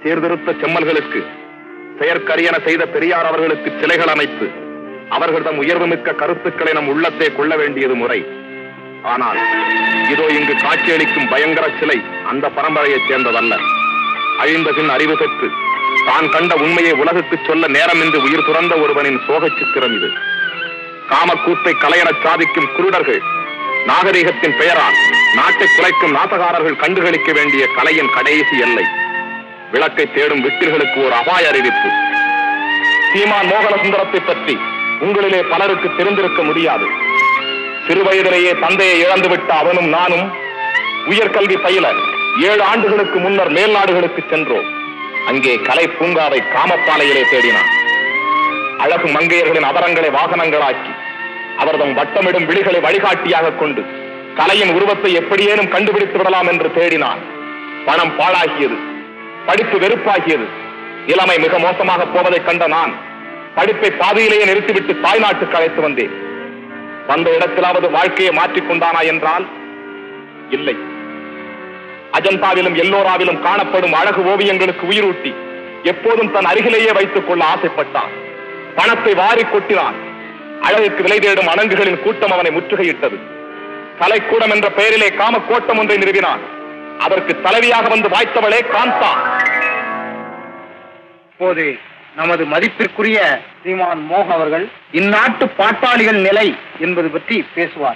சீர்திருத்த செம்மல்களுக்கு செயற்கரியன செய்த பெரியார் அவர்களுக்கு சிலைகள் அமைத்து அவர்களிடம் உயர்வுமிக்க கருத்துக்களை நம் உள்ளத்தை கொள்ள வேண்டியது முறை. ஆனால் இதோ இங்கு காட்சியளிக்கும் பயங்கர சிலை அந்த பரம்பரையைச் சேர்ந்ததல்ல. அழிந்த பின் அறிவு பெற்று தான் கண்ட உண்மையை உலகுக்கு சொல்ல நேரமின்றி உயிர் துறந்த ஒருவனின் சோகச் சித்திரம் இது. காமக்கூத்தை கலையெனச் சாதிக்கும் குருடர்கள், நாகரீகத்தின் பெயரால் நாட்டை குலைக்கும் நாசகாரர்கள் கண்டுகளிக்க வேண்டிய கலையின் கடைசி எல்லை. விளக்கை தேடும் விட்டில்களுக்கு ஒரு அபாய அறிவிப்பு. சீமான் மோகன சுந்தரத்தை பற்றி உங்களிலே பலருக்கு தெரிந்திருக்க முடியாது. சிறுவயதிலேயே தந்தையை இழந்துவிட்ட அவனும் நானும் உயர்கல்வி பயில 7 ஆண்டுகளுக்கு முன்னர் மேல்நாடுகளுக்கு சென்றோம். அங்கே கலை பூங்காவை காமப்பாலையிலே தேடினான். அழகு மங்கையர்களின் அபரங்களை வாகனங்களாக்கி அவர்தம் வட்டமிடும் விழிகளை வழிகாட்டியாக கொண்டு கலையின் உருவத்தை எப்படியேனும் கண்டுபிடித்து விடலாம் என்று தேடினான். பணம் பாழாகியது, படிப்பு வெறுப்பாகியது, இளமை மிக மோசமாக போவதை கண்ட நான் படிப்பை பாதியிலேயே நிறுத்திவிட்டு தாய்நாட்டுக்கு அழைத்து வந்தேன். வந்த இடத்திலாவது வாழ்க்கையை மாற்றிக்கொண்டானா என்றால் இல்லை. அஜந்தாவிலும் எல்லோராவிலும் காணப்படும் அழகு ஓவியங்களுக்கு உயிரூட்டி எப்போதும் தன் அருகிலேயே வைத்துக் கொள்ள ஆசைப்பட்டான். பணத்தை வாரி கொட்டினான். அழகுக்கு விலை தேடும் அணங்குகளின் கூட்டம் அவனை முற்றுகையிட்டது. கலைக்கூடம் என்ற பெயரிலே காம கோட்டம் ஒன்றை நிறுவினான். அதற்கு தலைவியாக வந்து வாய்த்தவளே காந்தா. இப்போது நமது மதிப்பிற்குரிய ஸ்ரீமான் மோகன் அவர்கள் இந்நாட்டு பாட்டாளிகள் நிலை என்பது பற்றி பேசுவார்.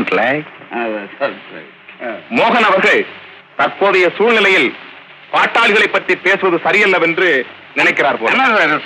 மோகன் அவர்கள் தற்போதைய சூழ்நிலையில் பாட்டாளிகளை பற்றி பேசுவது சரியல்லவென்று நினைக்கிறார் போல.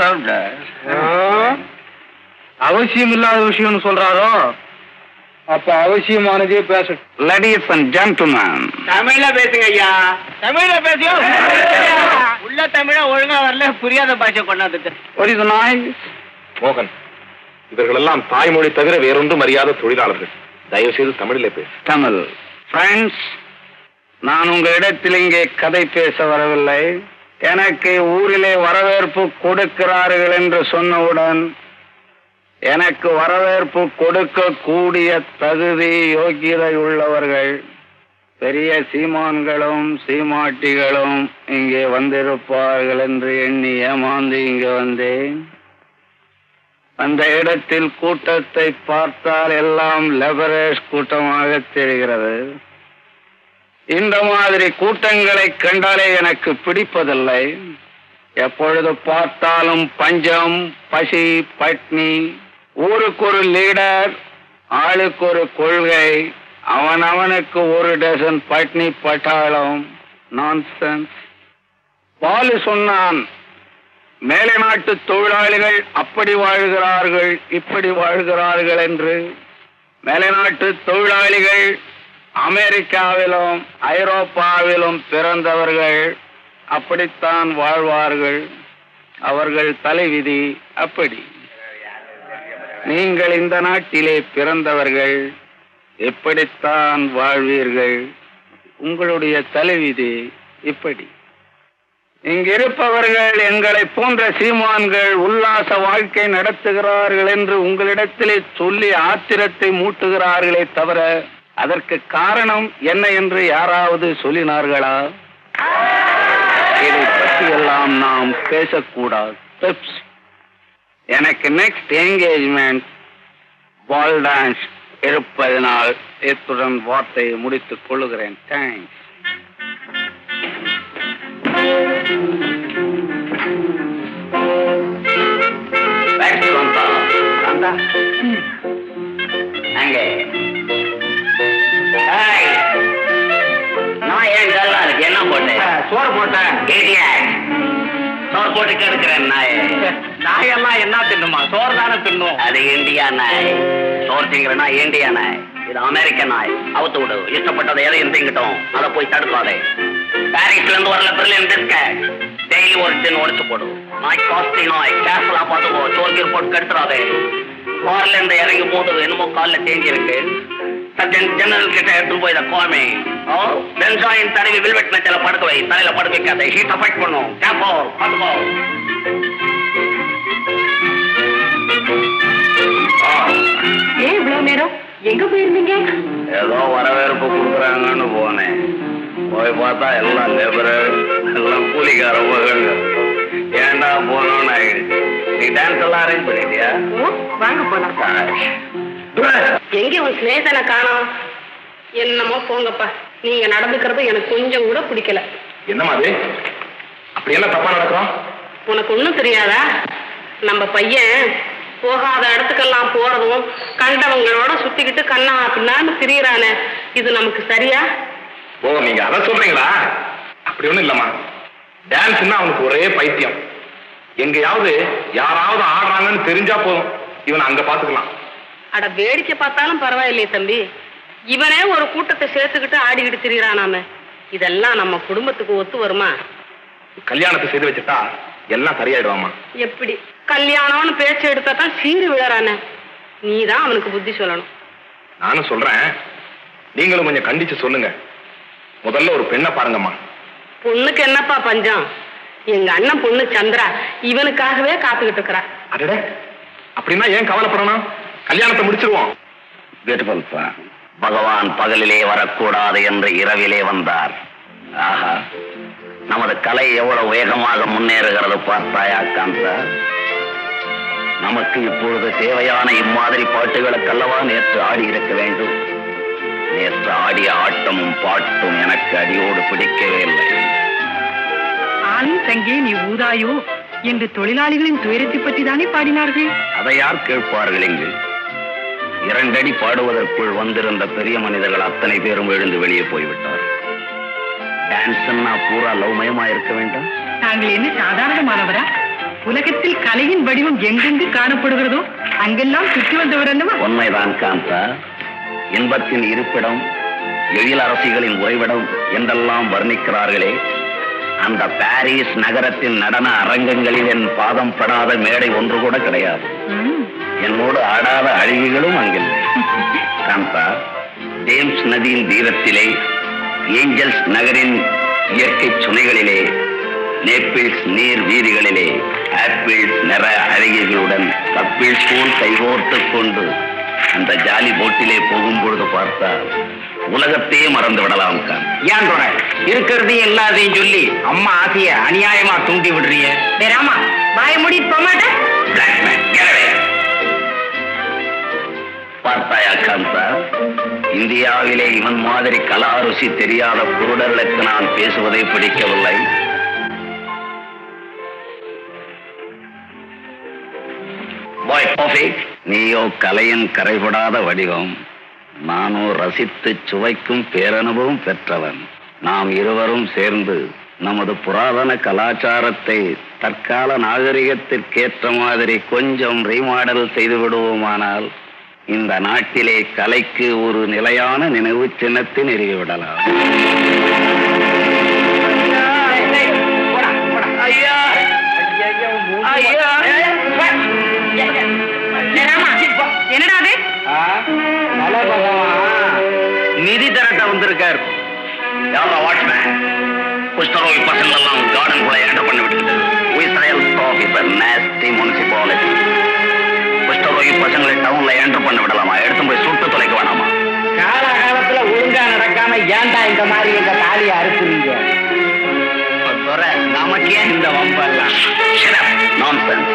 அவசியம் இல்லாத விஷயம் சொல்றாரோ அப்ப அவசியமானதே பேச. Ladies and gentlemen, தமிழ்ல பேசுங்க ஐயா. தமிழ்ல பேசுங்க. உள்ள தமிழ ஒழுங்கா வரல, புரியாத பாஷை கொண்டாந்துட்டு. what is nice? மோகன், இவர்கள் எல்லாம் தாய்மொழி தவிர வேறொன்றும் அறியாத தொழிலாளர்கள். தயவு செய்து தமிழிலே பேசு. தமிழ். Friends, நான் உங்களிடத்தில் இங்கே கதை பேச வரவில்லை. எனக்கு ஊரிலே வரவேற்பு கொடுக்கிறார்கள் என்று சொன்னவுடன் எனக்கு வரவேற்பு கொடுக்கக்கூடிய தகுதி யோகியதை உள்ளவர்கள் பெரிய சீமான்களும் சீமாட்டிகளும் இங்கே வந்திருப்பார்கள் என்று எண்ணி ஏமாந்து இங்கே வந்தேன். அந்த இடத்தில் கூட்டத்தை பார்த்தால் எல்லாம் லெபரேஜ் கூட்டமாக தெரிகிறது. இந்த மாதிரி கூட்டங்களை கண்டாலே எனக்கு பிடிப்பதில்லை. எப்பொழுது பார்த்தாலும் பஞ்சம், பசி, பட்னி, ஊருக்கு ஒரு லீடர், ஆளுக்கு ஒரு கொள்கை, அவனவனுக்கு ஒரு டசன் பட்னி பட்டாளம். நான்சென்ஸ். பாலு சொன்னான், மேலை நாட்டு தொழிலாளிகள் அப்படி வாழ்கிறார்கள் இப்படி வாழ்கிறார்கள் என்று. மேலை நாட்டு தொழிலாளிகள் அமெரிக்காவிலும் ஐரோப்பாவிலும் பிறந்தவர்கள் அப்படித்தான் வாழ்வார்கள். அவர்கள் தலைவிதி அப்படி. நீங்கள் இந்த நாட்டிலே பிறந்தவர்கள் எப்படித்தான் வாழ்வீர்கள். உங்களுடைய தலைவிதி இப்படி. இங்கிருப்பவர்கள் எங்களை போன்ற சீமான்கள் உல்லாச வாழ்க்கை நடத்துகிறார்கள் என்று உங்களிடத்திலே சொல்லி ஆத்திரத்தை மூட்டுகிறார்களே தவிர அதற்கு காரணம் என்ன என்று யாராவது சொல்லினார்களா? இதை பற்றி எல்லாம் நாம் பேசக்கூடாது. எனக்கு நெக்ஸ்ட் என்கேஜ்மெண்ட் பால் டான்ஸ் இருப்பதனால் இத்துடன் வார்த்தையை முடித்துக் கொள்ளுகிறேன். தேங்க்ஸ். நான் ஏன் நல்லா இருக்கு? என்ன போட்டேன்? சோறு போட்டேன். சோறு போட்டு கெடுக்கிறேன் நாய். நாயெல்லாம் என்ன தின்னுமா? சோறு தானே தின்னும். அது இந்தியா நாய். சோறு திங்கிறனா இந்தியா நாய். இது அமெரிக்க நாய். அவுத்து விடு. இஷ்டப்பட்டதை எதையும் திங்கட்டும். அதை போய் தடுக்காதே. பாரிஸ்ல இருந்து வரல பெர்லின் பிஸ்கட். டெய்லி ஒரு டின் உடைச்சு போடு. நாய் காஸ்ட்லி நாய். கேர்ஃபுல்லா பார்த்துக்கோ. சோறு போட்டு கெடுத்துறாதே. கார்ல இருந்து இறங்கும் போது என்னமோ காலில் தேஞ்சிருக்கு. சர்ஜன் ஜெனரல் கிட்ட எடுத்து போய் இதை கோமே. பென்சாயின் தடவி வில்வெட் மெச்சல படுக்க வை. தலையில படுக்க வைக்காத. ஹீட் அஃபெக்ட் பண்ணும். கேப்போ பார்த்துக்கோ. ஏன் இவ்வளவு நேரம் எங்க போயிருந்தீங்க? ஏதோ வரவேற்பு கொடுக்குறாங்கன்னு போனேன். போய் பார்த்தா எல்லாம் லேபரர், எல்லாம் கூலிக்கார மகள். டான்ஸ் எல்லாம் அரேஞ்ச் பண்ணிட்டியா? வாங்க போலாம். எங்க உன் ஸ்நேகிதனை காணோம்? என்னமோ போங்கப்பா, நீங்க நடந்துக்கிறது எனக்கு கொஞ்சம் கூட பிடிக்கல. என்னமா அது? அப்படி என்ன தப்பா நடக்கும்? உனக்கு ஒண்ணும் தெரியாதா? நம்ம பையன் போகாத இடத்துக்கெல்லாம் போறதும் கண்டவங்களோட சுத்திக்கிட்டு கண்ணா பின்னான்னு திரியறானே, இது நமக்கு சரியா? ஓ, நீங்க அதை சொல்றீங்களா? அப்படி ஒண்ணும் இல்லம்மா. டான்ஸ்னா அவனுக்கு ஒரே பைத்தியம். எங்கேயாவது யாராவது ஆடுறாங்கன்னு தெரிஞ்சா போதும், இவனை அங்க பாத்துக்கலாம். அட, வேடிக்கை பார்த்தாலும் பரவாயில்லையே தம்பி, இவனே ஒரு கூட்டத்தை சேர்த்துக்கிட்டு ஆடிக்கிட்டு திரியறானாமே, இதெல்லாம் நம்ம குடும்பத்துக்கு ஒத்து வருமா? கல்யாணத்தை செய்து வச்சுட்டா எல்லாம் சரியாயிடுவாமா. எப்படி கல்யாணம்னு பேச்சு எடுத்தா தான் சீரு விழறானே, நீதான் அவனுக்கு புத்தி சொல்லணும். நானும் சொல்றேன், நீங்களும் கொஞ்சம் கண்டிச்சு சொல்லுங்க. முதல்ல ஒரு பெண்ணை பாருங்கம்மா. பொண்ணுக்கு என்னப்பா பஞ்சம்? எங்க அண்ணன் பொண்ணு சந்திரா இவனுக்காகவே காத்துக்கிட்டு இருக்கிறா. அடடே, அப்படின்னா ஏன் கவலைப்படணும்? கல்யாணத்தை முடிச்சிருவோம். பியூட்டிஃபுல்ப்பா. பகவான் பகலிலே வரக்கூடாது என்று இரவிலே வந்தார். ஆஹா, நமது கலை எவ்வளவு வேகமாக முன்னேறுகிறது பார்த்தாயா காந்தா? நமக்கு இப்பொழுது தேவையான இம்மாதிரி பாட்டுகளுக்கல்லவா நேற்று ஆடி இருக்க வேண்டும். நேற்று ஆடிய ஆட்டமும் பாட்டும் எனக்கு அடியோடு பிடிக்கவே இல்லை. ஆணும் சங்கே நீ ஊதாயோ என்று தொழிலாளிகளின் துயரத்தை பற்றி தானே பாடினார்கள். அதை யார் கேட்பார்கள்? இங்கு 2 அடி பாடுவதற்குள் வந்திருந்த பெரிய மனிதர்கள் அத்தனை பேரும் எழுந்து வெளியே போய்விட்டார். டான்ஸ்னா பூரா லவ்மயமா இருக்க வேண்டும். நாங்கள் என்ன சாதாரணமானவரா? உலகத்தில் கலையின் வடிவம் எங்கெங்கு காணப்படுகிறதோ அங்கெல்லாம் சுற்றி வந்தவர் அல்லவா? உண்மைதான் காந்தா. இன்பத்தின் இருப்பிடம், எழில் அரசிகளின் உறைவிடம் என்றெல்லாம் வர்ணிக்கிறார்களே, அந்த பாரிஸ் நகரத்தின் நடன அரங்கங்களில் என் பாதம் படாத மேடை ஒன்று கூட கிடையாது. என்னோடு ஆடாத அழகிகளும் அங்கில்லை. காந்தா, டேம்ஸ் நதியின் தீரத்திலே, ஏஞ்சல்ஸ் நகரின் இயற்கை சுனைகளிலே, நேப்பிள்ஸ் நீர் வீதிகளிலே, ஆப்பிள்ஸ் நிற அழகிகளுடன் கப்பிள்ஸ் போல் கைகோர்த்துக் கொண்டு அந்த ஜாலி போட்டிலே போகும் பொழுது பார்த்தால் உலகத்தையே மறந்து விடலாம். ஏன் தோற இருக்கிறதையும் எல்லாத்தையும் சொல்லி அம்மா ஆசைய அநியாயமா தூண்டி விடுறீங்க? ராமா, வாய மூடி போக மாட்டேன். பார்த்தாயா காந்தா, இந்தியாவிலே இவன் மாதிரி கலா ருசி தெரியாத குருடர்களுக்கு நான் பேசுவதை பிடிக்கவில்லை. நீயோ கலையின் கரைபடாத வடிவம், நானோ ரசித்து சுவைக்கும் பேரனுபவம் பெற்றவன். நாம் இருவரும் சேர்ந்து நமது புராதன கலாச்சாரத்தை தற்கால நாகரிகத்திற்கேற்ற மாதிரி கொஞ்சம் ரீமாடல் செய்து விடுவோமானால் இந்த நாட்டிலே கலைக்கு ஒரு நிலையான நினைவு சின்னத்தை நிறுவிவிடலாம். என்னடாது? நிதி திரட்ட வந்திருக்கார். வாட்ச்மேன், குஷ்டரோகி பசங்க எல்லாம் கார்டன் குள்ள என்டர் பண்ணி விட்டு முனிசிபாலிட்டி குஷ்டரோகி பசங்களை டவுன்ல என்டர் பண்ண விடலாமா? எடுத்து போய் சுட்டு தொலைக்க வேணாமா? காலகாலத்துல ஒழுங்கா நடக்காம ஏன்டா இந்த மாதிரி எங்க தாலியை அறுக்குறீங்க? நமக்கு ஏன் இந்த வம்பெல்லாம்? நான்சென்ஸ்.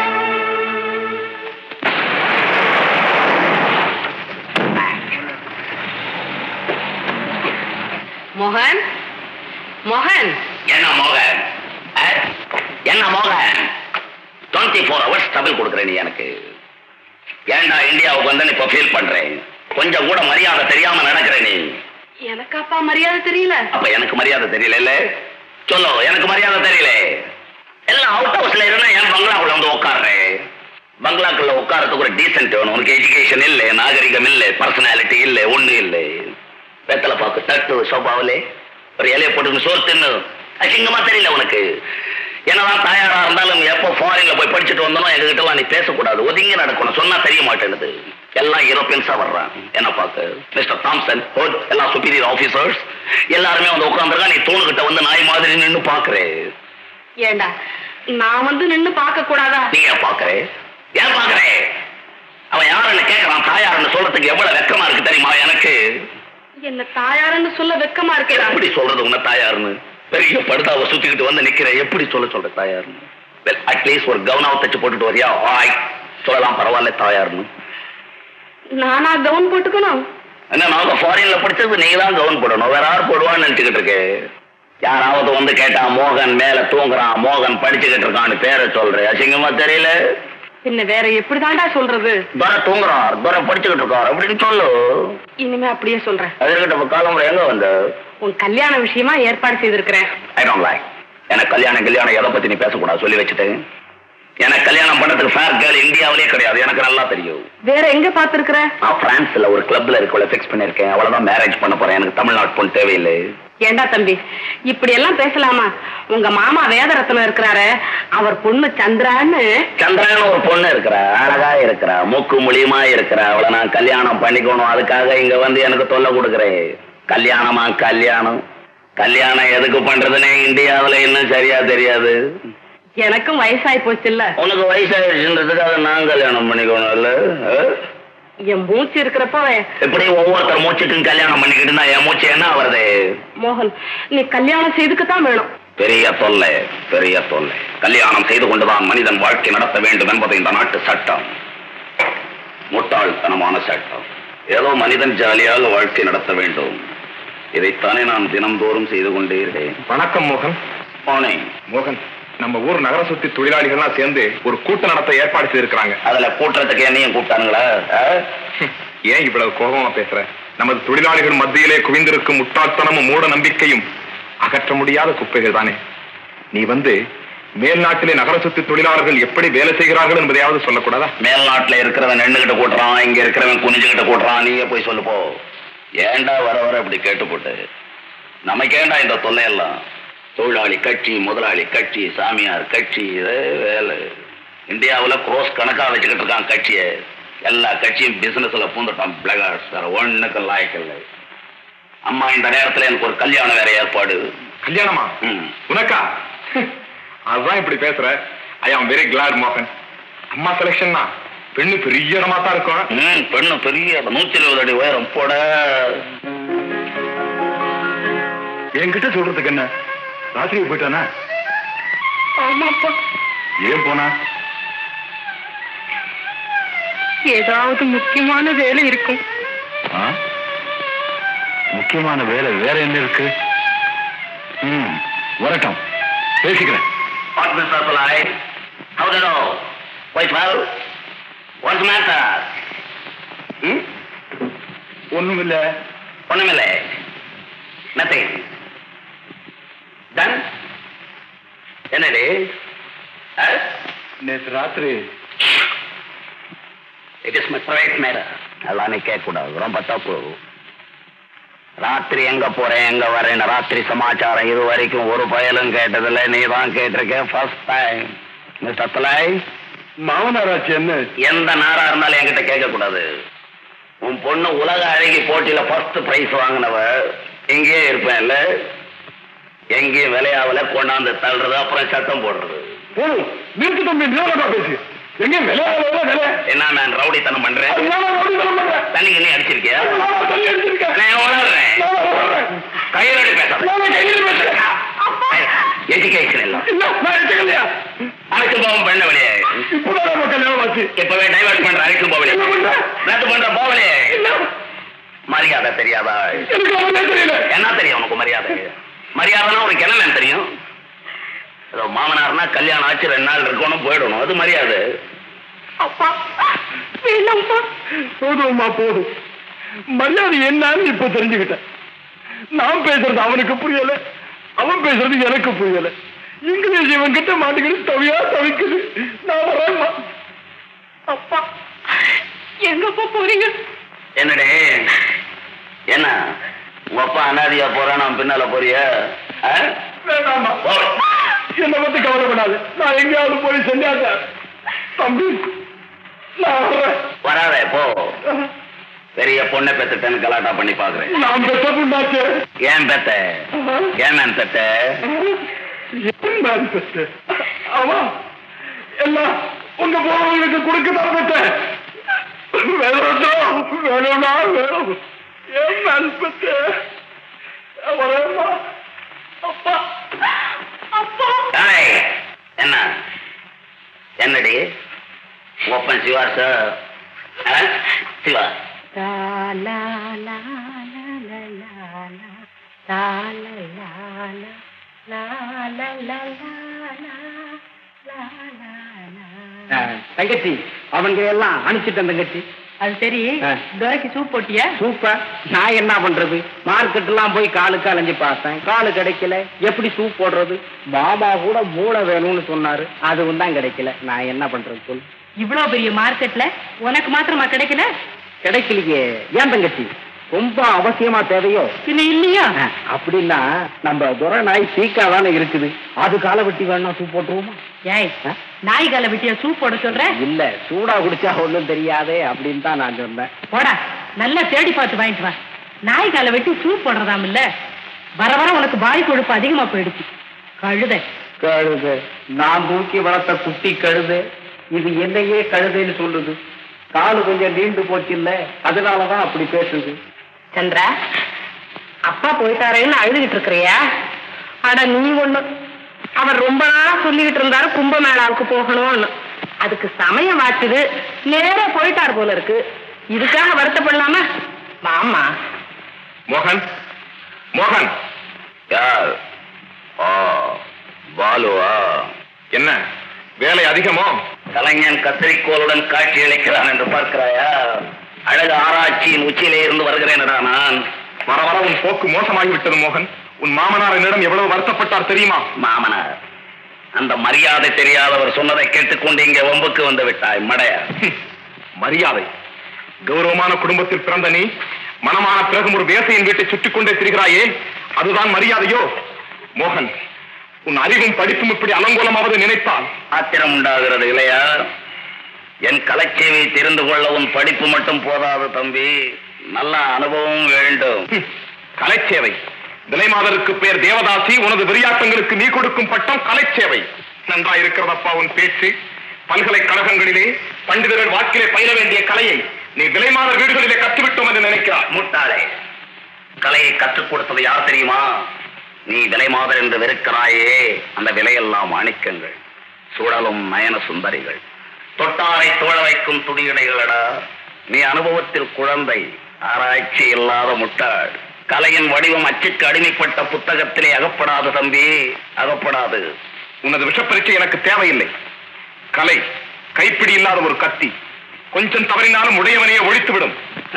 மோகன், மோகன். என்ன மோகன்? என்ன மோகன்? 24 hours டபுள் கொடுக்குறேன் நீ எனக்கு. ஏன்டா இந்தியாவுக்கு வந்து இப்ப ஃபீல் பண்றேன்? கொஞ்சம் கூட மரியாதை தெரியாம நடக்கிறேன் நீ. எனக்கு அப்பா மரியாதை தெரியல. அப்ப எனக்கு மரியாதை தெரியல? சொல்லு, எனக்கு மரியாதை தெரியல. எல்லாம் அவுட் ஹவுஸ்ல இருந்தா என் பங்களாக்குள்ள வந்து உட்காடுறேன். பங்களாக்குள்ள உட்காரத்துக்கு ஒரு டீசென்ட் வேணும். உனக்கு எஜுகேஷன் இல்ல, நாகரிகம் இல்ல, பர்சனாலிட்டி இல்ல, ஒண்ணு இல்லை. வெத்தலை பாக்கு தட்டு சோபாவிலே ஒரு இலையை போட்டு சோறு தின்னு அசிங்கமா தெரியல உனக்கு? என்னதான் தாயாரா இருந்தாலும் எப்போ ஃபாரின்ல போய் படிச்சுட்டு வந்தாலும் எங்ககிட்ட நீ பேசக்கூடாது, ஒதுங்கி நடக்கணும். சொன்னா தெரிய மாட்டேன்னுது. எல்லாம் யூரோப்பியன்ஸா வர்றான். என்ன பாக்கு மிஸ்டர் தாம்சன், எல்லாம் சுப்பீரியர் ஆபீசர்ஸ் எல்லாருமே வந்து உட்காந்துருக்கா. நீ தூணுகிட்ட வந்து நாய் மாதிரி நின்னு பாக்குறேன். ஏண்டா நான் வந்து நின்னு பார்க்க கூடாதா? நீ ஏன் பாக்குறே? ஏன் பாக்குறே? அவன் யாருன்னு கேட்கறான். தாயாருன்னு சொல்றதுக்கு எவ்வளவு வெக்கமா இருக்கு தெரியுமா எனக்கு? என்ன தாயாருன்னு சொல்ல வெக்கமா இருக்கேன். எப்படி சொல்றது உன்ன தாயாருன்னு? பெரிய படுதாவை சுத்திக்கிட்டு வந்து நிக்கிற, எப்படி சொல்ற தாயாருன்னு? அட்லீஸ்ட் ஒரு கவுனாவை தச்சு போட்டுட்டு வரியா? சொல்லலாம், பரவாயில்ல தாயார்னு. நானா கவுன் போட்டுக்கணும்? என்ன, நாங்க ஃபாரின்ல படிச்சது, நீ தான் கவுன் போடணும், வேற யார் போடுவான்னு நினைச்சுக்கிட்டு இருக்கு. யாராவது வந்து கேட்டா மோகன் மேல தூங்குறான், மோகன் படிச்சுக்கிட்டு இருக்கான்னு பேரை சொல்றேன், அசிங்கமா தெரியல? பின்ன வேற எப்படிதான்டா சொல்றது? துரை தூங்குறார், துரை படிச்சுக்கிட்டு இருக்கார் அப்படின்னு சொல்லு. இனிமே அப்படியே சொல்றேன். அதற்கிட்ட காலமுறை எங்க வந்து உன் கல்யாண விஷயமா ஏற்பாடு செய்திருக்கிறேன். I don't like. எனக்கு கல்யாணம் எதை பத்தி நீ பேசக்கூடாது சொல்லி வச்சுட்டேன். எனக்கு கல்யாணம் பண்றதுக்கு ஃபேர் கேர்ள் இந்தியாவிலே கிடையாது, எனக்கு நல்லா தெரியும். வேற எங்க பாத்துருக்குற? நான் பிரான்ஸ்ல ஒரு கிளப்ல இருக்கவளை ஃபிக்ஸ் பண்ணிருக்கேன், அவளதான் மேரேஜ் பண்ண போறேன். எனக்கு தமிழ்நாட்டு பொண்ணு தேவையில்லை. ஏண்டா தம்பி இப்படி எல்லாம் பேசலாமா? உங்க மாமா வேதரத்னம் இருக்கிறாரு, அவர் பொண்ணு சந்திரான்னு ஒரு பொண்ணு இருக்கிறா, அழகா இருக்கிறா, மூக்கு மூலியமா இருக்கிறா, அவளை நான் கல்யாணம் பண்ணிக்கணும். அதுக்காக இங்க வந்து எனக்கு தொல்லை கொடுக்குறேன். கல்யாணமா கல்யாணம் எதுக்கு பண்றதுன்னே இந்தியாவில இன்னும் சரியா தெரியாது. எனக்கும் வயசாயி போச்சு இல்ல? உனக்கு வயசாயிடுச்சுன்றதுக்காக நான் கல்யாணம் பண்ணிக்கணும் இல்ல? என் மூச்சு இருக்கிறப்போ எப்படி ஒவ்வொருத்தர் மூச்சுக்கும் கல்யாணம் பண்ணிக்கிட்டு என் மூச்சு என்ன வருது? மோகன், நீ கல்யாணம் செய்துக்குத்தான் வேணும். பெரிய தொல்லை. கல்யாணம் செய்து கொண்டுதான் மனிதன் வாழ்க்கை நடத்த வேண்டும் என்பது இந்த நாட்டு சட்டம். முட்டாள்தனமான சட்டம். ஏதோ மனிதன் ஜாலியாக வாழ்க்கை நடத்த வேண்டும். இதைத்தானே நான் தினந்தோறும் செய்து கொண்டே இருக்கேன். வணக்கம் மோகன். மோகன், நம்ம ஊர் நகர சுத்தி தொழிலாளிகள்லாம் சேர்ந்து ஒரு கூட்டம் நடத்த ஏற்பாடு செய்திருக்கிறாங்க. அதுல கூட்டுறதுக்கு என்னையும் கூப்பிட்டானுங்களா? ஏன் இவ்வளவு கோபமா பேசுற? நமது தொழிலாளிகள் மத்தியிலே குவிந்திருக்கும் முட்டாள்தனமும் மூட நம்பிக்கையும் அகற்ற முடியாத குப்பைகள் தானே. நீ வந்து மேல்நாட்டிலே நகர சுத்தி தொழிலாளர்கள் எப்படி வேலை செய்கிறார்கள் என்பதையாவது சொல்லக்கூடாதா? மேல்நாட்டுல இருக்கிறவன் நின்னுகிட்ட கூட்டுறான், இங்க இருக்கிறவன் குனிஞ்சுகிட்ட கூட்டுறான், நீயே போய் சொல்லு போ. ஏண்டா வர இப்படி கேட்டு போட்டு நமக்கேண்டா இந்த தொல்லையெல்லாம்? தொழிலாளி கட்சி, முதலாளி கட்சி, சாமியார் கட்சி, வேலை. இந்தியாவில் குரோஸ் கணக்கா வச்சுக்கிட்டு இருக்கான் கட்சியை. எல்லா கட்சியும் பிசினஸ்ல பூந்துட்டான். பிளகார்ஸ் வேற ஒண்ணுக்கு லாய்க்கல்ல. அம்மா, இந்த நேரத்துல எனக்கு ஒரு கல்யாணம் வேற ஏற்பாடு. கல்யாணமா? உனக்கா? அதுதான் இப்படி பேசுற. ஐ ஆம் வெரி கிளாட் மோகன். அம்மா செலக்ஷன் தான். பெண்ணு பெரிய இடமா தான் இருக்கும். பெண்ணு பெரிய 120 அடி உயரம் போட. என்கிட்ட சொல்றதுக்கு என்ன? ராத்திரி போயிட்டானா? ஆமாப்பா. ஏன் போனா? ஏதாவது முக்கியமான வேலை இருக்கும். முக்கியமான வேலை வேற என்ன இருக்கு? வரட்டும், பேசிக்கிறேன். ஒண்ணுமில்லை. என்னடி நேற்று ராத்திரி it is my private matter. அதெல்லாம் நீ கேட்கக்கூடாது, ரொம்ப தப்பு. ராத்திரி எங்க போறேன் எங்க வரேன் ராத்திரி சமாச்சாரம் இது வரைக்கும் ஒரு பயலும் கேட்டதில்லை. நீ தான் கேட்டிருக்க ஃபர்ஸ்ட் டைம். மிஸ்டர் தலாய், மாமனாராச்சு என்ன? எந்த நாரா இருந்தாலும் என்கிட்ட கேட்க கூடாது. உன் பொண்ணு உலக அழகி போட்டியில ஃபர்ஸ்ட் பிரைஸ் வாங்கினவ. எங்கேயே இருப்பேன் இல்ல? எங்கேயும் விளையாவல கொண்டாந்து தள்ளுறது, அப்புறம் சத்தம் போடுறது. நிறுத்து தம்பி, பேசு. எங்க விளையாட என்ன நான் ரவுடித்தனம் பண்றேன்? தண்ணி கண்ணி அடிச்சிருக்கியா? கையிலடி பேச எஜுகேஷன் எல்லாம் அழைச்சு போவோம். பெண்ண வழியே இப்பவே டைவர்ட் பண்ற அழைச்சு போவலே ரத்து பண்ற போவலே. மரியாதை தெரியாதா? என்ன தெரியும் உனக்கு மரியாதை? மரியாதைனா உனக்கு என்ன தெரியும்? ஏதோ மாமனார்னா கல்யாணம் ஆச்சு 2 நாள் இருக்கணும் போயிடணும், அது மரியாதை. அப்பா வேணாம்ப்பா. போதும்மா போதும். மரியாதை என்னன்னு இப்ப தெரிஞ்சுக்கிட்டேன். நான் பேசுறது அவனுக்கு புரியல, அவன் பேசுறது எனக்கு புரியல. இங்கிலீஷ் இவன் கிட்ட மாட்டிக்கிட்டு தவியா தவிக்குது. நான் வரேன்மா. அப்பா எங்கப்பா போறீங்க? என்னடே என்ன உங்க அப்பா அனாதியா போறான், நான் பின்னால போறிய? வேண்டாமா, என்னை பத்தி கவலைப்படாது. நான் எங்கேயாவது போய் செஞ்சாங்க தம்பி. நான் வராத போ. பெரிய பொண்ணை பெத்துட்டேன்னு கலாட்டா பண்ணி பாக்குறேன். நான் பெத்த பொண்ணாச்சு. ஏன் பெத்த? ஏன் நான் பெத்த? ஏன் நான் பெத்த? ஆமா, எல்லாம் உங்க போறவங்களுக்கு கொடுக்கதான் பெத்தேன். வேணும்னா வேணும். ஏன் நான் பெத்த? வரேம்மா. அப்பா அப்பா. என்ன என்னடி ஓப்பன் சிவா சார் சிவா தங்கச்சி அவங்க எல்லாம் அனுப்பிச்சிட்டேன் தங்கச்சி. அது சரி, துரைக்கு சூப் போட்டியா? சூப்பர். நான் என்ன பண்றது, மார்க்கெட் எல்லாம் போய் காலுக்கு அலைஞ்சு பார்த்தேன், காலு கிடைக்கல. எப்படி சூப் போடுறது? மாமா கூட மூளை வேணும்னு சொன்னாரு, அதுவும் தான் கிடைக்கல. நான் என்ன பண்றது சொல்லு. இவ்வளவு பெரிய மார்க்கெட்ல உனக்கு மாத்திரமா கிடைக்கல? கிடைக்கலையே. ஏன் தங்கச்சி, ரொம்ப அவசியமா தேவையோ? பின்ன இல்லையா? அப்படின்னா நம்ம துரை நாய் சீக்கா தானே இருக்குது, அது காலை வெட்டி வேணா சூப் போட்டுருவோமா? ஏய், நாய் காலை வெட்டிய சூப் போட சொல்ற? இல்ல, சூடா குடிச்சா ஒண்ணும் தெரியாதே அப்படின்னு தான் நான் சொன்னேன். போடா, நல்லா தேடி பார்த்து வாங்கிட்டு வா. நாய் காலை வெட்டி சூப் போடுறதாம் இல்ல. வர வர உனக்கு பாய் கொழுப்பு அதிகமா போயிடுச்சு. கழுதை கழுதை, நான் தூக்கி வளர்த்த குட்டி கழுதை இது என்னையே கழுதைன்னு சொல்லுது. காலு கொஞ்சம் நீண்டு போச்சு இல்ல, அதனாலதான் அப்படி பேசுது. சந்திரா, அப்பா போயிட்டாரேன்னு அழுதுகிட்டு இருக்கிறியா? அட நீ ஒண்ணு, அவர் ரொம்ப நாளா சொல்லிக்கிட்டு இருந்தாரு கும்பமேளாவுக்கு போகணும்னு. அதுக்கு சமயம் ஆச்சுது, நேரா போயிட்டார் போல இருக்கு. இதுக்காக வருத்தப்படலாமா? மாமா மோகன், மோகன். யார்? பாலுவா? என்ன வேலை அதிகமோ? கலைஞன் கத்திரிக்கோளுடன் காட்சி அளிக்கிறான் என்று பார்க்கிறாயா? அழகு ஆராய்ச்சியின் உச்சியிலே இருந்து வருகிறேனடா நான். வர வர உன் போக்கு மோசமாகிவிட்டது மோகன். உன் மாமனார் என்னிடம் எவ்வளவு வருத்தப்பட்டார் தெரியுமா? மாமனார்? அந்த மரியாதை தெரியாதவர் சொன்னதை கேட்டுக்கொண்டு இங்கே வம்புக்கு வந்து விட்டாய் மடையா. மரியாதை? கௌரவமான குடும்பத்தில் பிறந்த நீ மனமான பிறகும் ஒரு வேசையின் வீட்டை சுற்றிக் கொண்டே திரிகிறாயே, அதுதான் மரியாதையோ? மோகன், உன் அறிவும் படிப்பும் இப்படி அலங்கோலமாவது நினைத்தால் ஆத்திரம் உண்டாகிறது இல்லையா? என் கலைச்சேவை தெரிந்து கொள்ள உன் படிப்பு மட்டும் போதாது தம்பி, நல்ல அனுபவம் வேண்டும். கலைச்சேவை? விலைமாதருக்கு பெயர் தேவதாசி, உனது விளையாட்டங்களுக்கு நீ கொடுக்கும் பட்டம் கலைச்சேவை. நன்றாயிருக்கிறதப்பா உன் பேச்சு. பல்கலைக்கழகங்களிலே பண்டிதர்கள் வாக்கிலே பயில வேண்டிய கலையை நீ விலைமாதர் வீடுகளிலே கற்றுவிட்டோம் என்று நினைக்கிறார். முட்டாளே, கலையை கற்றுக் கொடுத்தது யார் தெரியுமா? நீ விலைமாதர் என்று வெறுக்கிறாயே, அந்த விலையெல்லாம் மாணிக்கங்கள், சுழலும் நயன சுந்தரிகள், தொட்டாரை தோழ வைக்கும் துடியடைகளடா. நீ அனுபவத்தில் குழந்தை, ஆராய்ச்சி இல்லாத முட்டாள். கலையின் வடிவம் அச்சுக்கு அடிமைப்பட்ட புத்தகத்திலே அகப்படாது தம்பி, அகப்படாது. உனது விஷப்பரீட்சை எனக்கு தேவையில்லை. கலை கைப்பிடி இல்லாத ஒரு கத்தி, கொஞ்சம் தவறினாலும் உடையவனையே ஒழித்துவிடும்.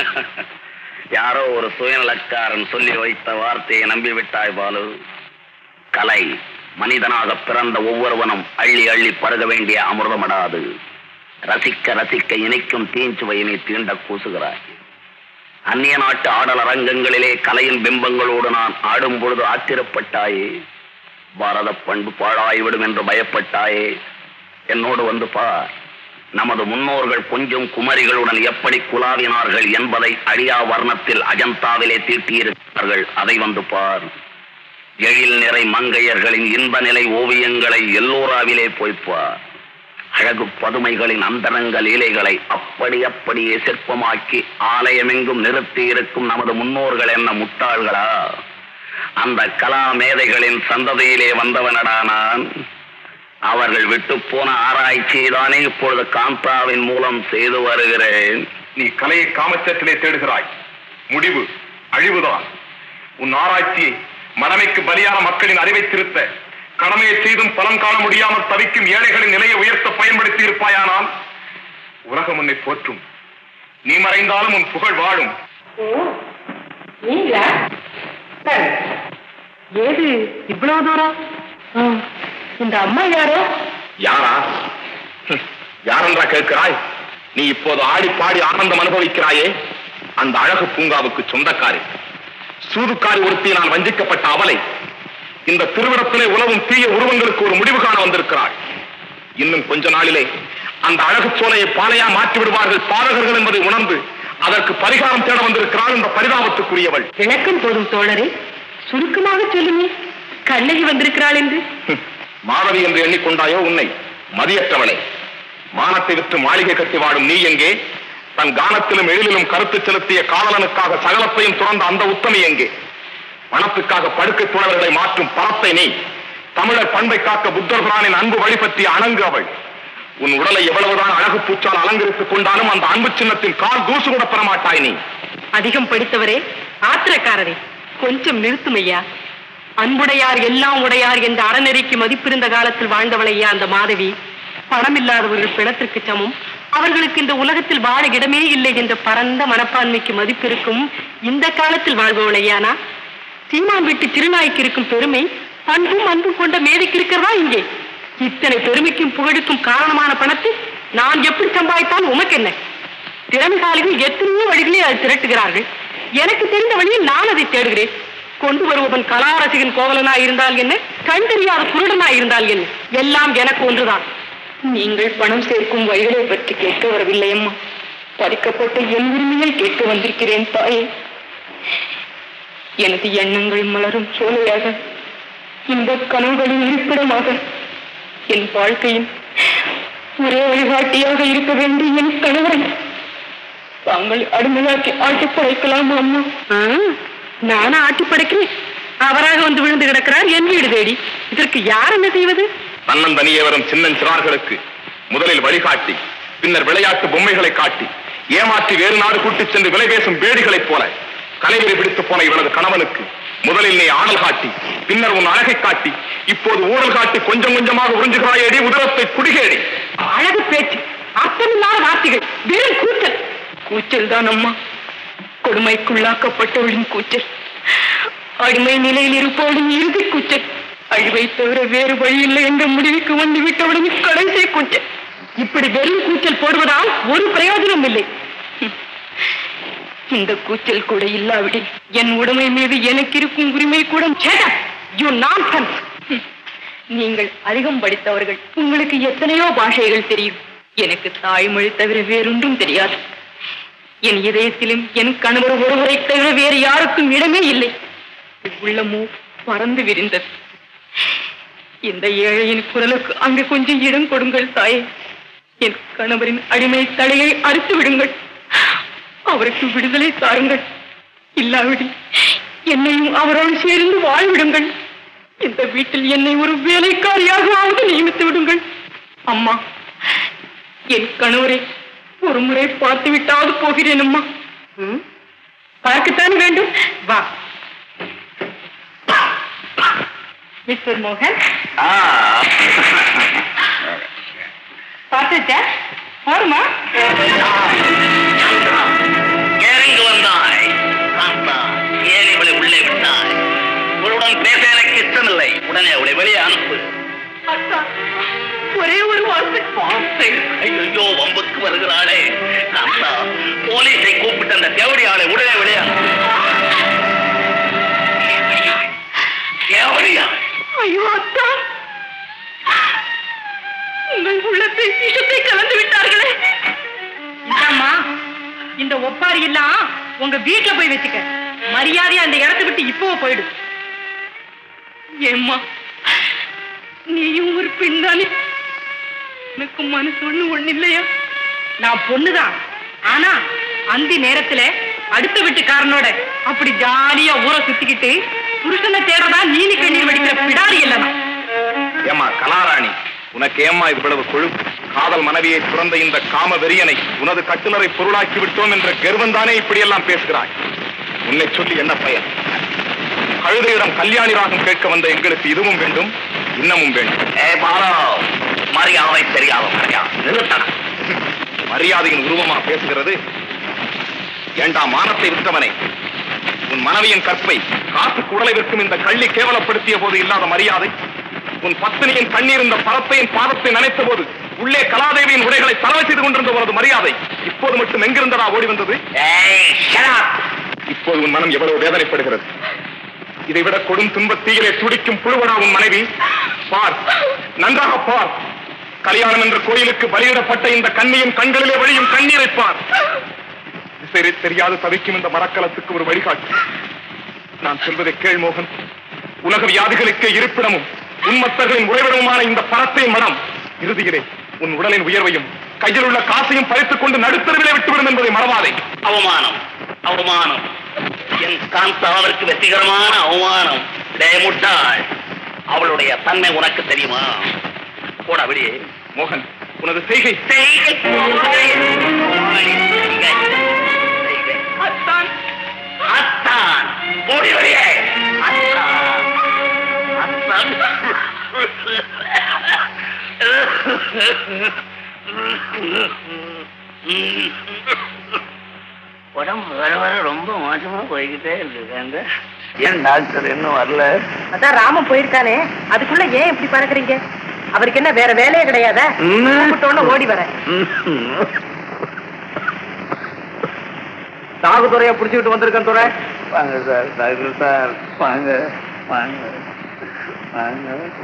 யாரோ ஒரு சுயநலக்காரன் சொல்லி வைத்த வார்த்தையை நம்பிவிட்டாய் பாலு. கலை மனிதனாக பிறந்த ஒவ்வொருவனும் அள்ளி அள்ளி பருக வேண்டிய அமிர்தமடாது. ரசிக்க ரசிக்க இணைக்கும் தீஞ்சுவையினை தீண்ட கூசுகிறாய். அந்நிய நாட்டு ஆடல் அரங்கங்களிலே கலையின் பிம்பங்களோடு நான் ஆடும் பொழுது ஆத்திரப்பட்டாயே. பாரத பண்பு பாழாய்விடும் என்று பயப்பட்டாயே. என்னோடு வந்து பார். நமது முன்னோர்கள் கொஞ்சம் குமரிகளுடன் எப்படி குலாவினார்கள் என்பதை அழியா வர்ணத்தில் அஜந்தாவிலே தீட்டியிருக்கிறார்கள். அதை வந்து பார். எழில் நிறை மங்கையர்களின் இன்ப நிலை ஓவியங்களை எல்லோராவிலே போய்ப்பார். அழகு பதுமைகளின் அந்தரங்க லீலைகளை அப்படியே சிற்பமாக்கி ஆலயமெங்கும் நிறுத்தி இருக்கும் நமது முன்னோர்கள் என்ன முட்டாள்களா? அந்த கலா மேதைகளின் சந்ததியிலே வந்தவனடா நான். அவர்கள் விட்டு போன ஆராய்ச்சியை தானே இப்பொழுது காந்தாவின் மூலம் செய்து வருகிறேன். நீ கலையை காமச்சத்திலே தேடுகிறாய், முடிவு அழிவுதான். உன் ஆராய்ச்சியை மடமைக்கு பலியான மக்களின் அறிவை திருத்த, கடமையை செய்தும் பலன் காண முடியாமல் தவிக்கும் ஏழைகளின் நிலையை உயர்த்த பயன்படுத்தி இருப்பாயானால் உலகம் உன்னை போற்றும். நீ மறைந்தாலும் உன் புகழ் வாழும். ஏது இவ்வளவு தூரம்? இந்த அம்மா யாரோ? யாரா? யாரென்றா கேட்கிறாய்? நீ இப்போது ஆடி பாடி ஆனந்தம் அனுபவிக்கிறாயே, அந்த அழகு பூங்காவுக்கு சொந்தக்காரி, சூதுக்காரி ஒருத்தி நான் வஞ்சிக்கப்பட்ட அவளை. இந்த திருவிடத்திலே உலவும் தீய உருவங்களுக்கு ஒரு முடிவு காண வந்திருக்கிறாள். இன்னும் கொஞ்ச நாளிலே அந்த அழகு சோலையை பாலையா மாற்றி விடுவார்கள் பாதகர்கள் என்பதை உணர்ந்து அதற்கு பரிகாரம் தேட வந்திருக்கிறாள் இந்த பரிதாபத்துக்குரியவள். விளக்கம் போதும் தோழரே, சுருக்கமாக சொல்லுங்க. கண்ணகி வந்திருக்கிறாள் என்று மாதவி என்று எண்ணிக்கொண்டாயோ உன்னை? மதியற்றவளை, மானத்தை விற்று மாளிகை கட்டி வாடும் நீ எங்கே? தன் கானத்திலும் எழிலும் கருத்து செலுத்திய காதலனுக்காக சகலத்தையும் துறந்த அந்த உத்தமி எங்கே? பணத்துக்காக படுக்கை துணவர்களை மாற்றும் பணத்தை நீ. தமிழர் பண்பை காக்க புத்தர் பிரானின் அன்பு வழிபற்றிய அணங்கு அவள். உன் உடலை எவ்வளவுதான் அழகு பூச்சால் அலங்கரித்துக் கொண்டாலும் அந்த அன்பு சின்னத்தின் கால் தூசு கூட பெறமாட்டாய் நீ. அதிகம் படித்தவரே, ஆத்திரக்காரரே, கொஞ்சம் நிறுத்துமையா. அன்புடையார் எல்லாம் உடையார் என்ற அறநெறிக்கு மதிப்பிருந்த காலத்தில் வாழ்ந்தவளையா அந்த மாதவி. பணம் இல்லாதவர்கள் பிணத்திற்கு சமம், அவர்களுக்கு இந்த உலகத்தில் வாழ இடமே இல்லை என்ற பரந்த மனப்பான்மைக்கு மதிப்பிருக்கும் இந்த காலத்தில் வாழ்பவளையானா? சீமான் வீட்டு திருநாய்க்கு இருக்கும் பெருமை பண்பும் அன்பும் கொண்ட மேதைக்கு இருக்கிறதா இங்கே? இத்தனை பெருமைக்கும் புகழுக்கும் காரணமான பணத்தை நான் எப்படி சம்பாதித்தால் உமக்கு என்ன? திறமைசாலிகள் எத்தனையோ வழிகளில் அதை திரட்டுகிறார்கள். எனக்கு தெரிந்த வழியில் நான் அதை தேடுகிறேன். கொண்டு வருவன் கலாரசிகன் கோவலனாய் இருந்தால் என்ன, கண் தெரியாத குருடனாய் இருந்தால் என்ன, எல்லாம் எனக்கு ஒன்றுதான். நீங்கள் பணம் சேர்க்கும் வழிகளை பற்றி கேட்க வரவில்லை அம்மா. பறிக்கப்பட்ட என் உரிமையை கேட்க வந்திருக்கிறேன் தாயே. எனது எண்ணங்கள் மலரும் சோலையாக, இந்த கனவுகளின் இருப்பிடமாக, என் வாழ்க்கையின் ஒரே வழிகாட்டியாக இருக்க வேண்டிய என் கணவரை தாங்கள் அடிமையாக்கி ஆட்டி படைக்கலாமா அம்மா? நானும் ஆட்டி படைக்கிறேன். அவராக வந்து விழுந்து கிடக்கிறார் என் வீடு தேடி. இதற்கு யார் என்ன செய்வது? தன்னந்தனியே வரும் சின்னஞ்சிறார்களுக்கு முதலில் வழிகாட்டி, பின்னர் விளையாட்டு பொம்மைகளை காட்டி, ஏமாற்றி வேறு நாடு கூட்டிச் சென்று விலை பேசும் வேடிகளைப் போல கலைவரை பிடித்து போன இவனது கணவனுக்கு முதலில் நீ ஆடல் காட்டி, பின்னர் உன் அழகை காட்டி, இப்போது ஊழல் காட்டி கொஞ்சம் கொஞ்சமாக உறிஞ்சுகிறாயேடி உதரத்தை குடிகேடி. அழகு பேச்சு, அர்த்தமில்லாத வார்த்தைகள், வெறும் கூச்சல். கூச்சல் தான் அம்மா, கொடுமைக்குள்ளாக்கப்பட்டவளின் கூச்சல், அடிமை நிலையில் இருப்பவளின் இறுதி கூச்சல், அழிவை தவிர வேறு வழி இல்லை என்ற முடிவுக்கு வந்து விட்டவளின் கடைசி கூச்சல். இப்படி வெறும் கூச்சல் போடுவதால் ஒரு பிரயோஜனம் இல்லை. இந்த கூச்சல் கூட இல்லாவிடில் என் உடைமை மீது எனக்கு இருக்கும் உரிமை கூட. நீங்கள் அதிகம் படித்தவர்கள், உங்களுக்கு எத்தனையோ பாஷைகள் தெரியும். எனக்கு தாய்மொழி தவிர வேறொன்றும் தெரியாது. என் இதயத்திலும் என் கணவர் ஒருவரை தவிர வேறு யாருக்கும் இடமே இல்லை. உள்ளமோ பறந்து விரிந்தது. இந்த ஏழையின் குரலுக்கு அங்கு கொஞ்சம் இடம் கொடுங்கள் தாயே. என் கணவரின் அடிமை தலையை அறுத்து விடுங்கள். அவருக்கு விடுதலை தாருங்கள். இல்லாவிடி என்னையும் அவரோடு சேர்ந்து வாழ்விடுங்கள். இந்த வீட்டில் என்னை ஒரு வேலைக்காரியாகவாவது நியமித்து விடுங்கள். அம்மா, என் கணவரை ஒரு முறை பார்த்து விட்டாவது போகிறேன் அம்மா. பார்க்கத்தான் வேண்டும். வா மிஸ்டர் மோகன். பார்த்துச்சா? போருமா? எங்கு வந்தாய்? ஏன் இவளை உள்ளே விட்டாய்? இவளுடன் பேச எனக்கு இஷ்டமில்லை. உடனே அவளை வெளியே அனுப்பு. ஒரே ஒரு வார்த்தை. ஐயோ, வம்புக்கு வருகிறாளே. காந்தா, போலீஸை கூப்பிட்டு அந்த தேவடி ஆளை உடனே வெளியே அனுப்பு. தேவடியா? ஐயோ அத்தா, உங்கள் உள்ளத்தை விஷத்தை கலந்து விட்டார்களே. இந்தாம்மா, இந்த ஒப்பாரி எல்லாம் உங்க வீட்டுல போய் வச்சுக்க. மரியாதையா அந்த இடத்தை விட்டு இப்போ போயிடு. ஏம்மா, நீயும் ஒரு பெண் தானே? எனக்கு மனசு ஒண்ணு இல்லையா? நான் பொண்ணுதான். ஆனா அந்த நேரத்துல அடுத்த வீட்டுக்காரனோட அப்படி ஜாலியா ஊரை சுத்திக்கிட்டு புருஷனை தேடதா நீலி கண்ணீர் வடிக்கிற பிடாரி இல்லமா? ஏமா கலாராணி, உனக்கு ஏமா இவ்வளவு கொழுப்பு? காதல் மனைவியை துறந்த இந்த காம வெறியனை உனது கட்டுநரை பொருளாக்கி விட்டோம் என்ற கர்வந்தானே இப்படியெல்லாம் பேசுகிறாய். உன்னை சொல்லி என்ன பயன்? கழுதையிடம் கல்யாணி ராகம் கேட்க வந்த எங்களுக்கு இதுவும் வேண்டும், இன்னமும் வேண்டும். மரியாதை தெரியாத மரியாதையின் உருவமா பேசுகிறது? ஏண்டா மானத்தை விட்டவனை, உன் மனைவியின் கற்பை காத்து குடலை விற்கும் இந்த கள்ளி கேவலப்படுத்திய போது இல்லாத மரியாதை, உன் பத்தினியின் கண்ணீர் இந்த பரத்தையின் பாதத்தை நினைத்த போது உள்ளே கலாதேவியின் உடைகளை தலை செய்து கொண்டிருந்த போது மரியாதை இப்போது மட்டும் எங்கிருந்ததா ஓடி வந்தது? இப்போது உன் மனம் எவ்வளவு வேதனைப்படுகிறது. இதைவிட கொடும் துன்பத் தீயிலே துடிக்கும் புழுவடா உன் மனைவி. பார், நன்றாக பார். கல்யாணம் என்ற கோயிலுக்கு பலியிடப்பட்ட இந்த கண்ணியின் கண்களிலே வழியும் கண்ணீரை பார். தெரியாது தவிக்கும் இந்த மரக்கலத்துக்கு ஒரு வழிகாட்டு. நான் சொல்வதை கேள் மோகன். உலக வியாதிகளுக்கு இருப்பிடமும் உன்மத்தர்களின் உறைவிடமுமான இந்த பரத்தையின் மனம் இறுதியிலே உன் உடலின் உயர்வையும் கையில் உள்ள காசையும் பறித்துக் கொண்டு நடுத்தருவிலே விட்டுவிடும் என்பதை மறவாதே. அவமானம், அவமானம். என் காந்தாவிற்கு வெற்றிகரமான அவமானம். முட்டாள், அவளுடைய தன்மை உனக்கு தெரியுமா? போட வெளியே. மோகன், உனது செய்கை உடம்பு வர வர ரொம்ப மோசமா போய்கிட்டே இருக்கு. ஏன் டாக்டர் இன்னும் வரல? அதான் ராமன் போயிருக்கானே, அதுக்குள்ள ஏன் இப்படி பறக்குறீங்க? அவருக்கு என்ன வேற வேலையே கிடையாதா? ஓடி வர சாகுதுறையா புடிச்சுக்கிட்டு வந்திருக்கேன் துறை. வாங்க சார், டாக்டர் சார், வாங்க வாங்க வாங்க.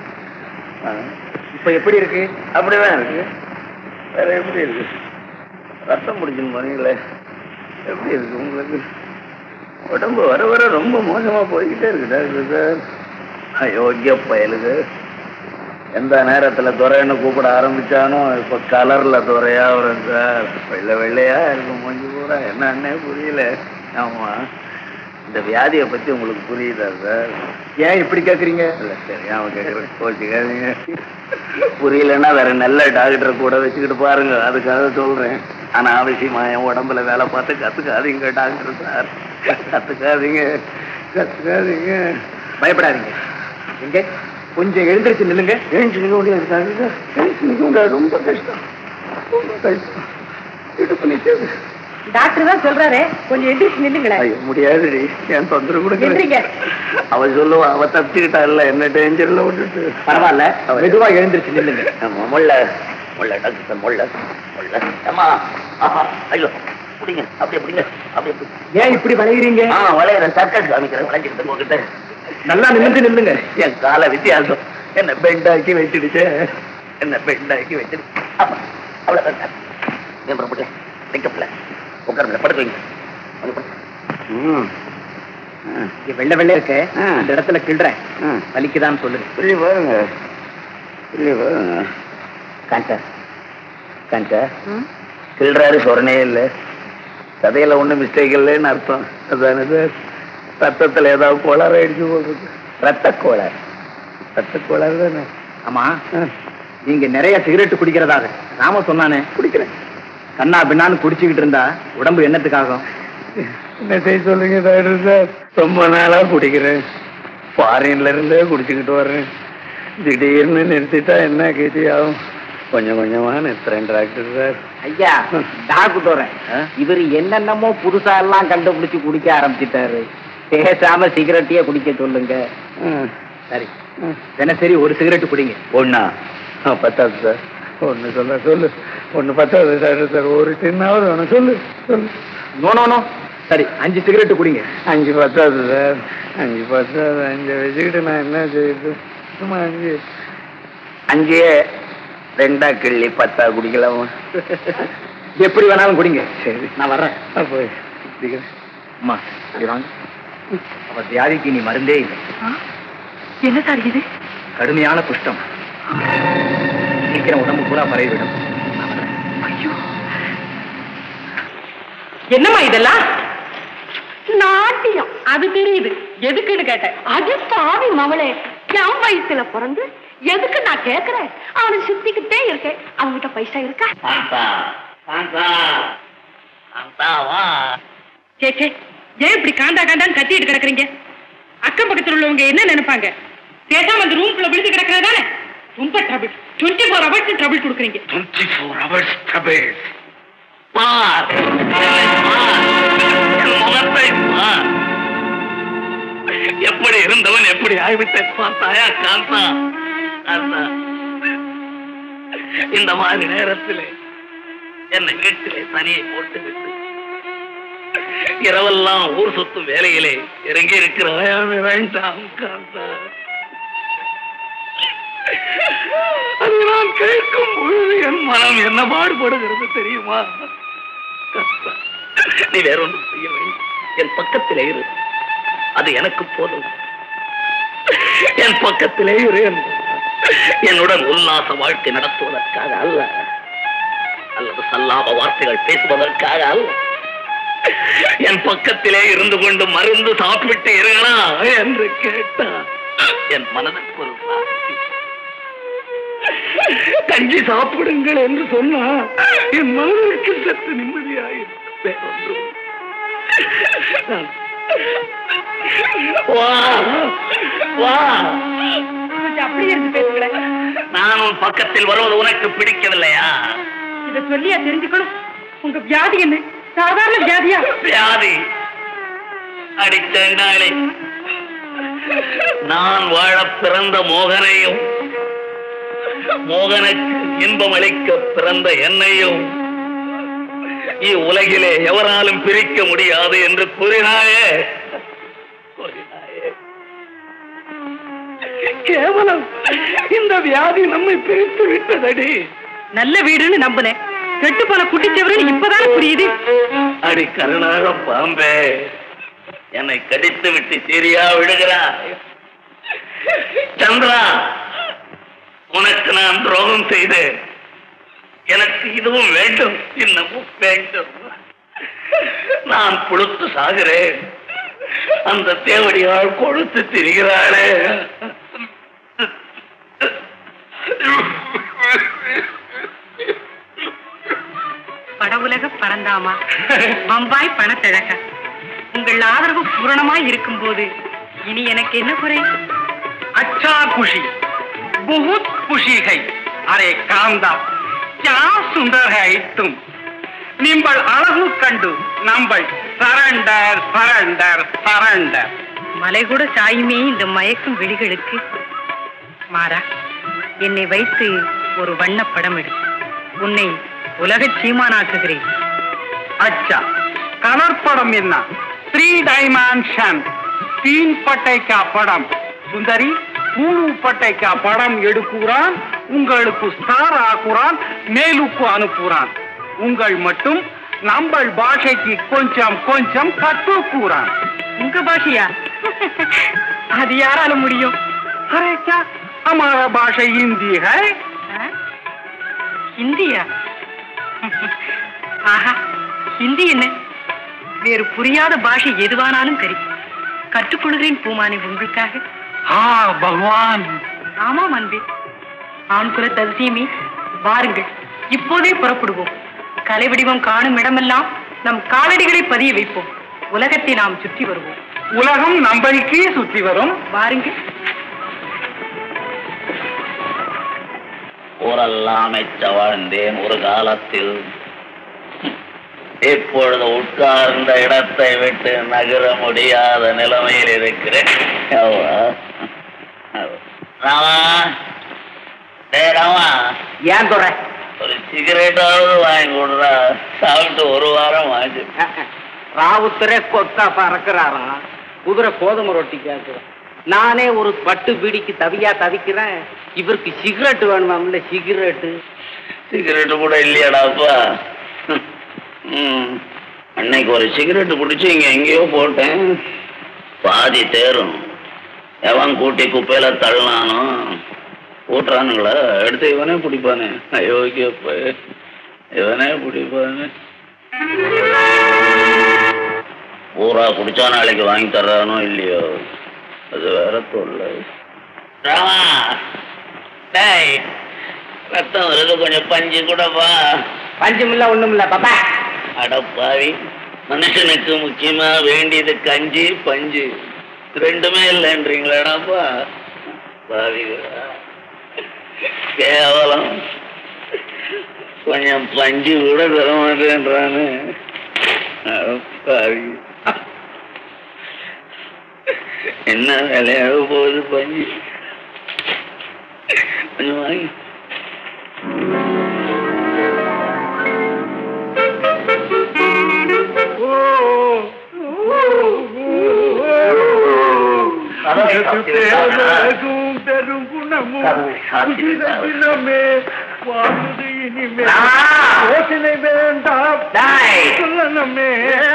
இப்ப எப்படி இருக்கு? அப்படிதான் இருக்கு. வேற எப்படி இருக்கு? ரத்தம் முடிச்சுன்னு போனீங்களே, எப்படி இருக்கு உங்களுக்கு? உடம்பு வர வர ரொம்ப மோசமா போய்கிட்டே இருக்கு டாக்டர் சார். அயோக்கிய பயலுக்கு எந்த நேரத்துல துறைன்னு கூப்பிட ஆரம்பிச்சானோ இப்ப கலர்ல துறையா வரும் சார். வெள்ளை வெள்ளையா இருக்கும் மூஞ்சி பூரா. என்னன்னே புரியல. ஆமா, இந்த வியாதியை பத்தி உங்களுக்கு புரியுதா சார்? ஏன் இப்படி கேக்குறீங்க? இல்ல சரி, அவன் கேட்கறேன், கோச்சுக்காதீங்க. புரியலன்னா வேற நல்ல டாக்டரை கூட வச்சுக்கிட்டு பாருங்க, அதுக்காக சொல்றேன். ஆனா அவசியமா என் உடம்புல வேலை பார்த்து கத்துக்காதீங்க டாக்டர் சார். கத்துக்காதீங்க, கத்துக்காதீங்க. பயப்படாதீங்க. எங்க கொஞ்சம் எழுந்திருச்சு நில்லுங்க. எழுந்து நிற்க முடியாது டாக்டர் சார். எழுந்து நிற்க முடியாது. ரொம்ப கஷ்டம், ரொம்ப கஷ்டம். இடுப்பு நிற்காது. டாக்டர் தான் சொல்றாரு, கொஞ்சம் எந்திரிச்சு நில்லுங்களேன். ஐயோ முடியாதுடி, என் தொந்தரவு கொடுக்குறீங்க. எந்திரிங்க. அவ சொல்லுவா, அவ தப்பிச்சுக்கிட்டா இல்ல, என்ன டேஞ்சர்ல விட்டுட்டு. பரவாயில்ல, மெதுவா எழுந்திருச்சு நில்லுங்க. முள்ள முள்ள டாக்டர் சார், முள்ள முள்ள. அம்மா, ஆஹா, ஐயோ பிடிங்க, அப்படியே பிடிங்க, அப்படியே பிடிங்க. ஏன் இப்படி வளைகிறீங்க? வளையிற சர்க்கஸ் காமிக்கிறேன், வளைஞ்சிக்கிட்டு உங்ககிட்ட. நல்லா நிமிர்ந்து நில்லுங்க. என் கால வித்தியாசம் என்ன பெண்டாக்கி வச்சிடுச்சு, என்ன பெண்டாக்கி வச்சிடுச்சு. அப்பா அவ்வளவுதான் சார். ஏன் புறப்படல, நிக்கப்பல, உட்காருங்க, படுத்து வைங்க. வெள்ளை வெள்ளை இருக்கு, அந்த இடத்துல கிள்றேன், வலிக்குதான்னு சொல்லுங்க. சொல்லி பாருங்க, சொல்லி பாருங்க. காஞ்சா காஞ்சா கிள்றாரு, சொரணே இல்லை, கதையில ஒண்ணும் மிஸ்டேக் இல்லைன்னு அர்த்தம். அதானே சார்? ரத்தத்துல ஏதாவது கோளாறு ஆயிடுச்சு போடுறது. ரத்த கோளாறு, ரத்த கோளாறு தானே? ஆமா, நீங்க நிறைய சிகரெட் குடிக்கிறதாக ராம சொன்னானே. குடிக்கிறேன். கண்ணா பின்னான்னு குடிச்சுக்கிட்டு இருந்தா உடம்பு என்னத்துக்காகும்? என்ன செய்ய சொல்லுங்க டாக்டர் சார்? ரொம்ப நாளா குடிக்கிறேன், ஃபாரின்ல இருந்தே குடிச்சுக்கிட்டு வர்றேன். திடீர்னு நிறுத்திட்டா என்ன கேட்டி ஆகும்? கொஞ்சம் கொஞ்சமா நிறுத்துறேன் டாக்டர் சார். ஐயா டாக்டர், இவரு என்னென்னமோ புதுசா எல்லாம் கண்டுபிடிச்சு குடிக்க ஆரம்பிச்சுட்டாரு. பேசாம சிகரெட்டையே குடிக்க சொல்லுங்க. சரி, தினசரி ஒரு சிகரெட் குடிங்க. ஒண்ணா? பத்தாது சார். ஒண்ணு சொல்ல சொல்லு. ஒண்ணு பத்தாது டாக்டர் சார். ஒரு டின்னாவது ஒண்ணு சொல்லு சொல்லு. நோ, சரி 5 சிகரெட் குடிங்க. 5 பத்தாது சார், 5 பத்தாது. 5 வச்சுக்கிட்டு நான் என்ன செய்யுது? சும்மா 5 2 கிள்ளி 10 குடிக்கலாமா? எப்படி வேணாலும் குடிங்க. சரி, நான் வர்றேன். போய் குடிக்கிறேன். அம்மா இப்படி வாங்க. அவர் வியாதிக்கு நீ மருந்தே இல்லை. என்ன சார் இது? கடுமையான குஷ்டம், சீக்கிரம் உடம்பு பூரா பரவிவிடும். ஐயோ, என்னம்மா இதெல்லாம்? நாட்டியம். அது தெரியுது, எதுக்குன்னு கேட்டேன். அது பாவி மவளே, என் வயசுல பிறந்து எதுக்கு நான் கேக்குறேன்? அவனை சுத்திக்கிட்டே இருக்கேன். அவன்கிட்ட பைசா இருக்கா? சே, ஏன் இப்படி காண்டா காண்டான்னு கத்திட்டு கிடக்குறீங்க? அக்கம் பக்கத்துல உள்ளவங்க என்ன நினைப்பாங்க? பேசாம அந்த ரூம்குள்ள விழுந்து கிடக்குறதானே? ரொம்ப ட்ரபிள். 24 hours ட்ரபிள் கொடுக்குறீங்க. 24 hours trouble. எப்படி இருந்தவன் எப்படி ஆகிவிட்டேன் பார்த்தாயா காந்தா? இந்த மாதிரி நேரத்தில் என்னை வீட்டிலே தனியை போட்டுவிட்டு இரவெல்லாம் ஊர் சுத்தும் வேலையிலே இறங்கி இருக்கிறாயா? வேண்டாம் காந்தா. அது நான் கேட்கும் பொழுது என் மனம் என்ன பாடுபடுகிறது தெரியுமா? நீ வேற ஒன்றும் செய்ய வேண்டும். என் பக்கத்திலே இரு, அது எனக்கு போதும். என் பக்கத்திலே இரு. என்னுடன் உல்லாச வாழ்க்கை நடத்துவதற்காக அல்ல, அல்லது சல்லாப வார்த்தைகள் பேசுவதற்காக அல்ல. என் பக்கத்திலே இருந்து கொண்டு மருந்து சாப்பிட்டு இருங்களா என்று கேட்டா என் மனதுக்கு ஒரு சாட்சி. கஞ்சி சாப்பிடுங்கள் என்று சொன்னா என் மகனுக்கு சற்று நிம்மதியாயிருக்கும். வா வா, அப்படி இருந்து பேசுகிறேன். நான் உன் பக்கத்தில் வருவது உனக்கு பிடிக்கவில்லையா? இத சொல்லியா தெரிஞ்சுக்கணும்? உங்க வியாதி என்ன? சாதாரண வியாதியா? வியாதி அடித்தாலே நான் வாழ பிறந்த மோகனையும் மோகனுக்கு இன்பம் அளிக்க பிறந்த என்னையும் இவ்வுலகிலே எவராலும் பிரிக்க முடியாது என்று கூறினாயே. கேவலம் இந்த வியாதி நம்மை பிரித்து விட்டதடி. நல்ல வீடுன்னு நம்பினேன், கெட்டு போன குட்டிச்சவருன்னு இப்பதான் புரியுது. அடி கருணாக பாம்பே, என்னை கடித்து விட்டு சரியா விடுகிறாய். சந்திரா, உனக்கு நான் துரோகம் செய்தேன். எனக்கு இதுவும் வேண்டும், இன்னமும் வேண்டும். நான் புழுத்து சாகிறேன், அந்த தேவடியால் கொழுத்து திரிகிறாளே. படவுலக பரந்தாமா, பம்பாய் பணத்திழக்க, உங்கள் ஆதரவு பூரணமாய் இருக்கும் போது இனி எனக்கு என்ன குறை? अच्छा खुशी, बहुत खुशी है. अरे कांदा, क्या सुंदर है तुम. निम्बल अழகு கண்டு நம்பல் சரண்டர் சரண்டர் சரண்டர். மலை கூட சாயுமே இந்த மயக்கும் விழிகளுக்கு. மாறா, என்னை வைத்து ஒரு வண்ண படம் எடு. உன்னை உலக சீமானாக்குகிறேன். अच्छा, कलर पடம் என்ன? 3 डायमेंशन, 3 பட்டை का படம். சுந்தரி 3 பட்டை का படம் எடுக்குறான், உங்களுக்கு ஸ்டார் ஆக்குறான், மேலுக்கு அனுப்புறான். உங்கள் மட்டும் நம்பள் பாஷைக்கு கொஞ்சம் கொஞ்சம் கற்றுக்குறான். உங்க பாஷையா? அது யாரால முடியும்? अरे क्या, हमारा भाषा हिंदी है. ஹிந்தியா? ஆஹா, ஹிந்தி என்ன? வேறு புரியாத பாஷை எதுவானாலும் சரி, கற்றுக்கொள்கிறேன் பூமானி உங்களுக்காக. हाँ भगवान. ஆமாம் அன்பே, ஆண் குல தரிசியமே, வாருங்கள், இப்போதே புறப்படுவோம். கலை வடிவம் காணும் இடமெல்லாம் நம் காலடிகளை பதிய வைப்போம். உலகத்தை நாம் சுற்றி வருவோம். உலகம் நம்பைக்கு சுற்றி வரும். வாருங்கள். ஊரெல்லாம் மெச்ச வாழ்ந்தேன் ஒரு காலத்தில். இப்பொழுது உட்கார்ந்த இடத்தை விட்டு நகர முடியாத நிலைமையில் இருக்கிறேன். ஏன் துறை? ஒரு சிகரெட்டாவது வாங்கி கொடுறா, சாப்பிட்டு ஒரு வாரம் வாங்கி. ராவுத்தரே கொத்தா பறக்கிறாராம், குதிரை கோதுமை ரொட்டி கேட்கிறேன். நானே ஒரு பட்டு பீடிக்கு தவிக்கிறேன், இவருக்கு சிகரெட் வேணுமாம்ல. சிகரெட்டு சிகரெட்டு கூட இல்லையாடாப்பா. அன்னைக்கு ஒரு சிகரெட்டு பிடிச்சி இங்க எங்கேயோ போட்டேன், பாதி தேரும். எவன் கூட்டி குப்பையில தள்ளானோ ஊட்டுறானுங்களா, எடுத்து இவனே பிடிப்பானே. அயோக்கியப்ப, இவனே பிடிப்பானே. பூரா குடிச்சா நாளைக்கு வாங்கி தர்றானோ இல்லையோ, அது வேற தொல்லை. ராமா, டேய், ரத்தம் வருது, கொஞ்சம் பஞ்சு கூடப்பா. பஞ்சமில்ல ஒண்ணுமில்ல பாப்பா. அடப்பாவி, மனுஷனுக்கு முக்கியமா வேண்டியது கஞ்சி பஞ்சு, ரெண்டுமே இல்லைன்றீங்களாடாப்பா. பாவிகளா, கேவலம், கொஞ்சம் பஞ்சு கூட தர மாட்டேன்றானு. பாவி, என்ன வேலையாக போகுது பஞ்சு? கொஞ்சம் வாங்கி. பெரும் குணமும் வாழ்வது இனிமே யோசனை வேண்டாம் சொல்லணுமே.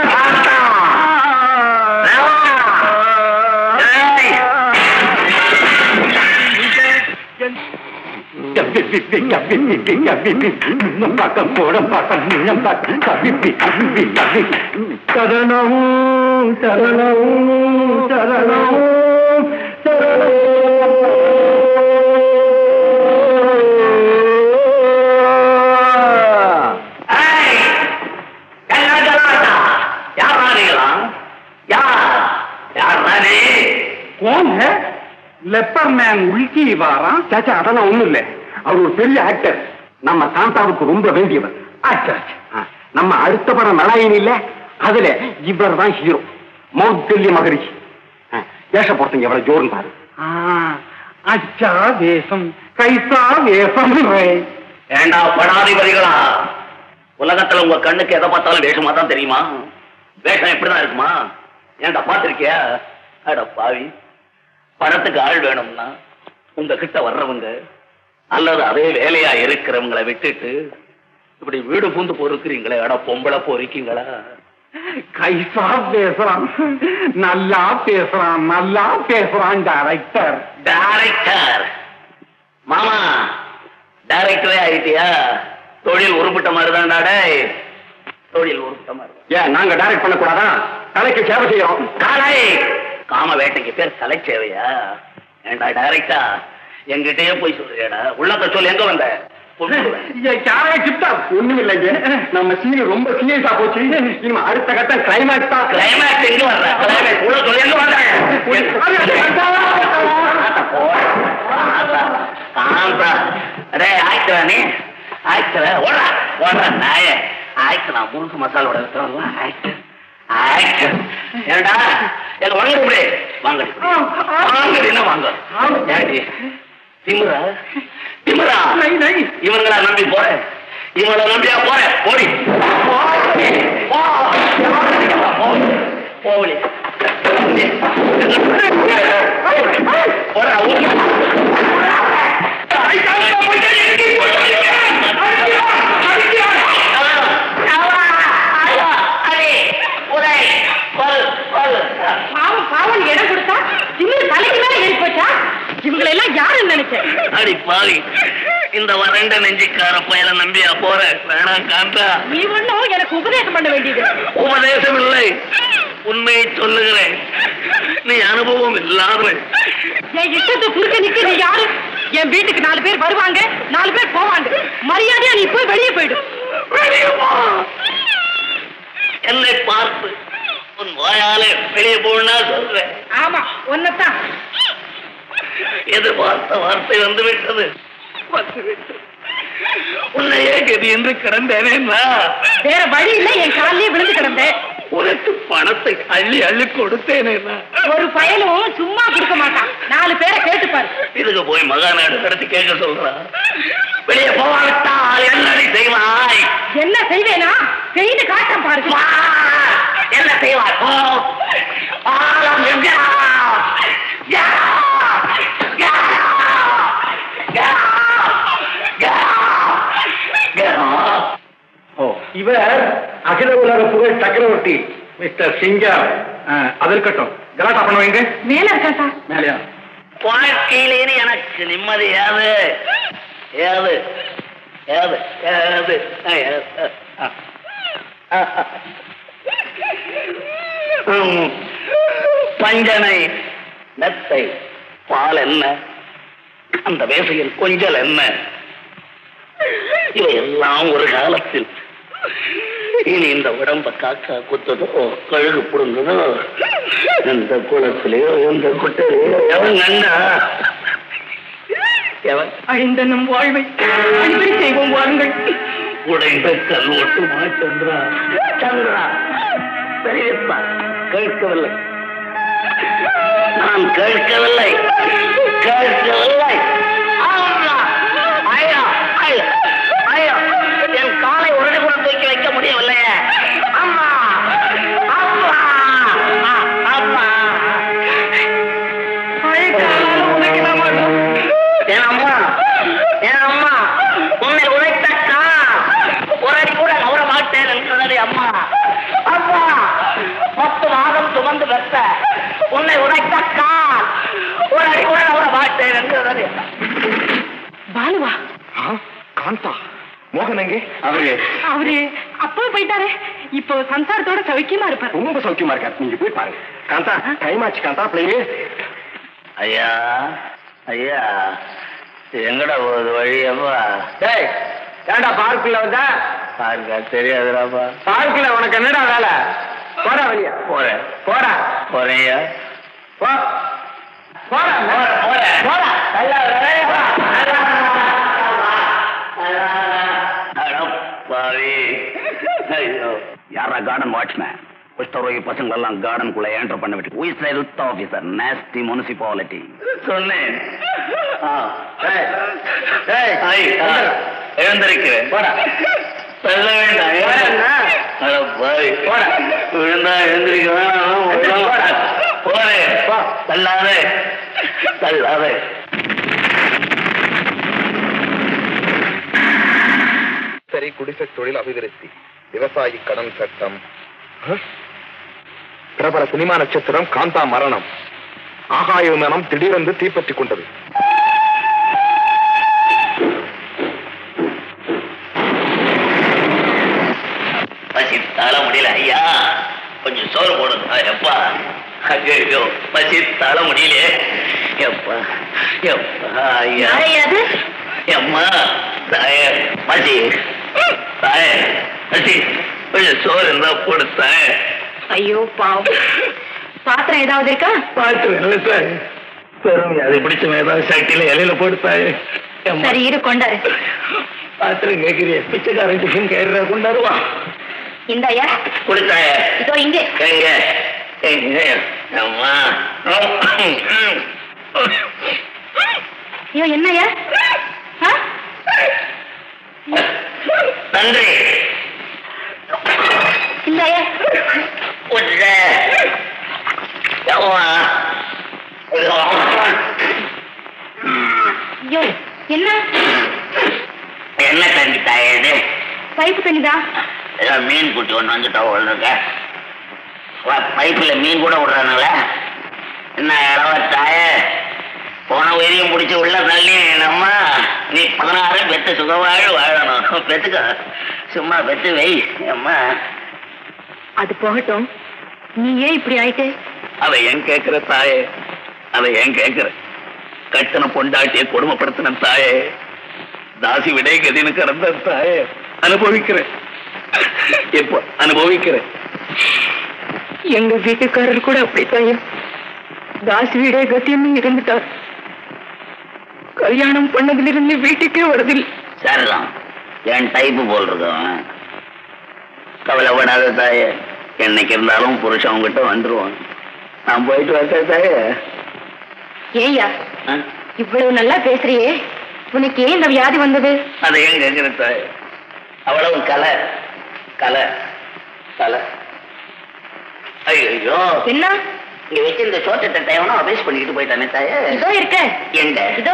சரணம் சரணம் சரணம் சரணம். உள்கி வாரா? சாச்சா அதெல்லாம் ஒண்ணும் இல்ல. அவர் ஒரு பெரிய ஆக்டர், நம்ம காந்தாவுக்கு ரொம்ப வேண்டியவர். நம்ம அடுத்த படம் நலாயின் இல்ல, அதுல இவர் தான் ஹீரோ. மௌத்தல்ய மகரிஷி வேஷ போட்டீங்க எவ்வளவு ஜோர்னு பாரு. அச்சா வேஷம் கைசா வேஷம். ஏண்டா படாதிபதிகளா, உலகத்துல உங்க கண்ணுக்கு எதை பார்த்தாலும் வேஷமா தான் தெரியுமா? வேஷம் எப்படிதான் இருக்குமா? ஏன்டா பாத்திருக்கியா? அட பாவி, படத்துக்கு ஆள் வேணும்னா உங்க கிட்ட வர்றவங்க அல்லது அதே வேலையா இருக்கிறவங்களை விட்டுட்டு இப்படி வீடு பூந்து பொறுக்கிறீங்களே, அட பொம்பளை பொறுக்கீங்களா? கைசா பேசுறான், நல்லா பேசுறான், நல்லா பேசுறான் டைரக்டர். டைரக்டர் மாமா, டைரக்டரே ஆயிட்டியா? தொழில் உருப்பிட்ட மாதிரிதான். தொழில் உருப்பிட்ட மாதிரி. ஏன் நாங்க டைரக்ட் பண்ண கூடாதா? கலைக்கு சேவை செய்யறோம். காலை காம வேட்டைக்கு பேர் கலை சேவையா? ஏண்டா டைரக்டா, என்கிட்டயே போய் சொல்றியாடா? உள்ளத்த சொல்லி எங்க வந்த? ஒண்ணும் இல்லைங்க, நம்ம சீன் ரொம்ப சீரியஸா போச்சு. இனிமே அடுத்த கட்ட கிளைமேக்ஸ் தான். கிளைமேக்ஸ் எங்க வர்ற? கிளைமேக்ஸ் உள்ள சொல்லி எங்க வந்த? காந்தா அடே ஆக்டரா நீ? ஆக்டரா ஓடா ஓடா நாய ஆக்டரா முழுக்க மசாலோட இருக்கிறவங்க ஆக்டர் ஆக்டர். ஏண்டா எங்க வாங்க இப்படி வாங்கடி வாங்கடினா வாங்க. ஏடி திமுறா திமுறா? இவங்களா நம்பி போறேன், இவங்கள நம்பியா போறேன்? போடி போவலி பாவம் இடம் கொடுத்தா திமிரு தலைக்கு மேல ஏறி போச்சா? இவங்களை எல்லாம் யாருன்னு நினைச்சேன். அடி பாவி, இந்த வறண்ட நெஞ்சிக்கார பயல நம்பியா போற? வேணாம் காந்தா, நீ ஒண்ணும் எனக்கு உபதேசம் பண்ண வேண்டியது. உபதேசம் இல்லை, உண்மையை சொல்லுகிறேன். நீ அனுபவம் இல்லாத என் இஷ்டத்தை குறுக்க நிக்க நீ யாரு? என் வீட்டுக்கு 4 பேர் வருவாங்க, 4 பேர் போவாங்க. மரியாதையா நீ போய் வெளியே போயிடு. என்னை பார்த்து உன் வாயாலே வெளியே போனா சொல்றேன். ஆமா, ஒன்னதான் எதிர்பார்த்த வார்த்தை வந்து விட்டது. உன்னையே கதி என்று கிடந்தேனே. வேற வழி இல்ல, என் காலிலே விழுந்து கிடந்தேன். உனக்கு பணத்தை அள்ளி அள்ளி கொடுத்தேனே. ஒரு பயலும் சும்மா கொடுக்க மாட்டான். 4 பேரை கேட்டுப்பாரு. இதுக்கு போய் மகாநாடு கடத்தி கேட்க சொல்றான். வெளியே போவாவிட்டால் என்னடி செய்வாய்? என்ன செய்வேனா? செய்து காட்டம் பாருங்க. என்ன செய்வாய்? இவர் அகில உலக புகழ் சக்கரவர்த்தி மிஸ்டர் சிங்கம். அதற்கட்டும், கலாட்டா பண்ணுவீங்க. மேல இருக்கா சார்? மேலையா? வாழ்க்கையிலே எனக்கு நிம்மதி ஏது ஏது ஏது ஏது? பஞ்சனை நத்தை பால் என்ன, அந்த வேசையில் கொஞ்சல் என்ன, இவையெல்லாம் ஒரு காலத்தில். இனி இந்த உடம்ப காக்கா குத்ததோ கழுகு புடுங்குதோ, எந்த குளத்திலேயோ எந்த குட்டையிலேயோ எவன் கண்டா எவன் அழிந்த நம் வாழ்வை அடிப்படை செய்வோம் வாருங்கள். உடைந்த கல் ஒட்டுமா? சந்திரா சந்திரா பெரியப்பா, கேட்கவில்லை, நான் கேட்கவில்லை கேட்கவில்லை. ஐயா ஐயா ஐயா, என் காலை உடனே கூட தூக்கி வைக்க முடியவில்லையே. அம்மா அம்மா அம்மா, என் அம்மா என் அம்மா உன்னை உழைத்தக்கா ஒரு அடி கூட நவர மாட்டேன் என்கிறதே. அம்மா அம்மா, 10 மாதம் சுமந்து பெற்ற உன்னை உழைத்தக்கா ஒரு அடி கூட நவர மாட்டேன் என்கிறதே. பாலுவா? காந்தா, மோகன் எங்கே? அவரு அப்போ போயிட்டாரு. இப்போ சம்சாரத்தோட சௌக்கியமா இருப்பாரு. ரொம்ப சௌக்கியமா இருக்காரு. நீங்க போய் பாருங்க. காந்தா, டைம் ஆச்சு. காந்தா பிளீஸ். ஐயா ஐயா, எங்கடா போகுது வழி? அப்பா டேய், ஏண்டா பார்க்குல வந்தா? பாருங்க தெரியாதுடாப்பா. பார்க்குல உனக்கு என்னடா வேலை? போடா வெளியா. போறேன் போடா. போறேன்யா. போ. யாரா கார்டன் வாட்ச்மேன் குஷ்டரோகி பசங்க எல்லாம் கார்டனுக்குள்ள என்டர் பண்ண விட்டு உயிர் ருத்த ஆபீசர் நாஸ்டி முனிசிபாலிட்டி சொன்னேன். எழுந்திருக்கிறேன் சொல்ல வேண்டாம். விழுந்தா எழுந்திருக்க போறேன். தள்ளாதே தள்ளாதே. சரி, குடிசை தொழில் அபிவிருத்தி, விவசாயி கடன் சட்டம், பிரபல சினிமா நட்சத்திரம் காந்தா மரணம், ஆகாய விமானம் திடீரென்று தீப்பற்றி கொண்டது. பசி தாழ முடியல ஐயா, கொஞ்சம் சோறு போடுங்க எப்பா. ஐயோ பசி தாழ முடியல எப்பா எப்பா ஐயா. அம்மா தாய பசி தாய பசி கொஞ்சம் சோறு இருந்தா போடுத்தாய. ஐயோ பாவம், பாத்திரம் ஏதாவது இருக்கா? பாத்திரம் இல்லை சார், பெரும் அதை பிடிச்ச ஏதாவது சட்டியில இலையில போடுத்தாய. சரி இரு கொண்டாரு. பாத்திரம் கேட்கிறிய பிச்சைக்காரன் டிஃபன் கேட்கிற கொண்டாருவா. இந்தாயா கொடுத்தாய. இதோ இங்க. எங்க எங்க அம்மா. ஐயோ என்னையா? நன்றி. இந்தாயா. ஐயோ என்ன என்ன தண்ணி தாயே? பைப்பு தண்ணிதான். ஏதோ மீன் குட்டி ஒண்ணு வந்துட்டா இருக்க. பைப்புல மீன் கூட விடுறானுங்கள. என்ன இளவ தாய, போன உயிரையும் முடிச்சு உள்ள தள்ளி நம்ம நீ 16 பெத்து சுகவாழ வாழணும். பெத்துக்க, சும்மா பெத்து வை அம்மா. அது போகட்டும், நீ ஏன் இப்படி ஆயிட்டே? அவ ஏன் கேட்கிற தாயே, அவ ஏன் கேட்கிற? கட்டண பொண்டாட்டிய கொடுமைப்படுத்தின தாயே, தாசி விடை கதின்னு கிடந்த தாயே, அனுபவிக்கிறேன். எப்போ அனுபவிக்கிறேன். எங்க வீட்டுக்காரர் கூட அப்படித்தாயா, தாசி வீடே கத்தின்னு இருந்துட்டார். கல்யாணம் பண்ணதிலிருந்து வீட்டுக்கே வருதில்லை. சரிதான், என் டைப்பு போல் இருக்கவன். கவலைப்படாத தாயே, என்னைக்கு இருந்தாலும் புருஷன் உங்ககிட்ட வந்துருவான். நான் போயிட்டு வரேன் தாயே. ஏய்யா இவ்வளவு நல்லா பேசுறியே, உனக்கு ஏன் இந்த வியாதி வந்தது? அதை ஏன் கேட்கிற தாயே? அவ்வளவு கலை கலை கலை. ஐயோ என்ன இங்க வச்சு இந்த சோற்றத்தை தேவனா அபேஸ் பண்ணிக்கிட்டு போயிட்டானே தாயே. இதோ இருக்க. எங்க இதோ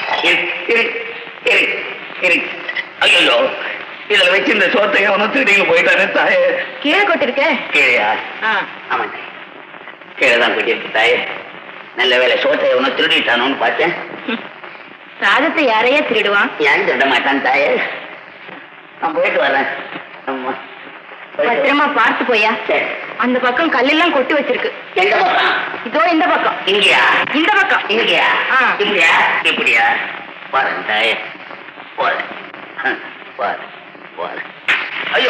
ஐயோ, இதுல வச்சு இந்த சோத்தை எவனும் திருடிங்க போயிட்டானே தாயே. கீழே கொட்டிருக்க. கீழையா? ஆமா தாயே, கீழே தான் கொட்டிருக்கு தாயே. நல்ல வேலை சோத்தை எவனும் திருடிட்டானோன்னு பார்த்தேன். சாதத்தை யாரையா திருடுவான்? ஏன் திருட மாட்டான் தாயே. நான் போயிட்டு வரேன். ஆமா பத்திரமா பார்த்து போயா. அந்த பக்கம் கல்லெல்லாம் கொட்டி வச்சிருக்கு. எந்த பக்கம்? இதோ இந்த பக்கம். இங்கயா? இந்த பக்கம். இங்கயா? இப்படியா? இப்படியா? போறேன் தாயே, போறேன் போறேன் போறேன். ஐயோ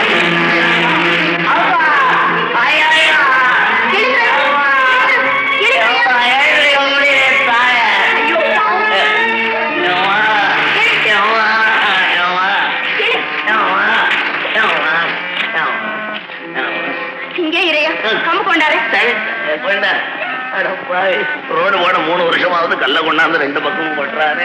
ரோடு போட 3 வருஷமாவது கல்ல கொண்டாந்து 2 பக்கமும் கொட்டுறாரு.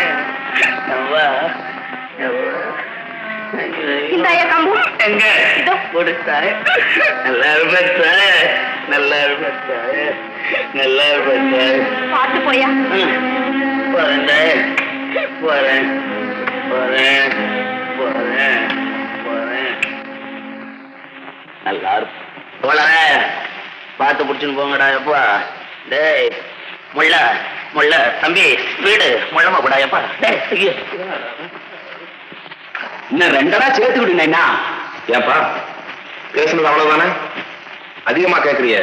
எங்க கொடுத்தாரு? நல்லா இருப்பாரு, நல்லா இருப்பாரு, நல்லா இருப்பாரு. பார்த்து போயா. போறேன் போறேன் போறேன் போறேன் போறேன். நல்லா இருக்கும். பார்த்து பிடிச்சுன்னு போங்கடா எப்பா. டேய் முள்ள முள்ள தம்பி, வீடு முள்ளமா கூடா எப்பா. டேய் இன்னும் 2 சேர்த்து விடுனா. ஏப்பா பேசுனது அவ்வளவுதானே? அதிகமா கேட்கறிய?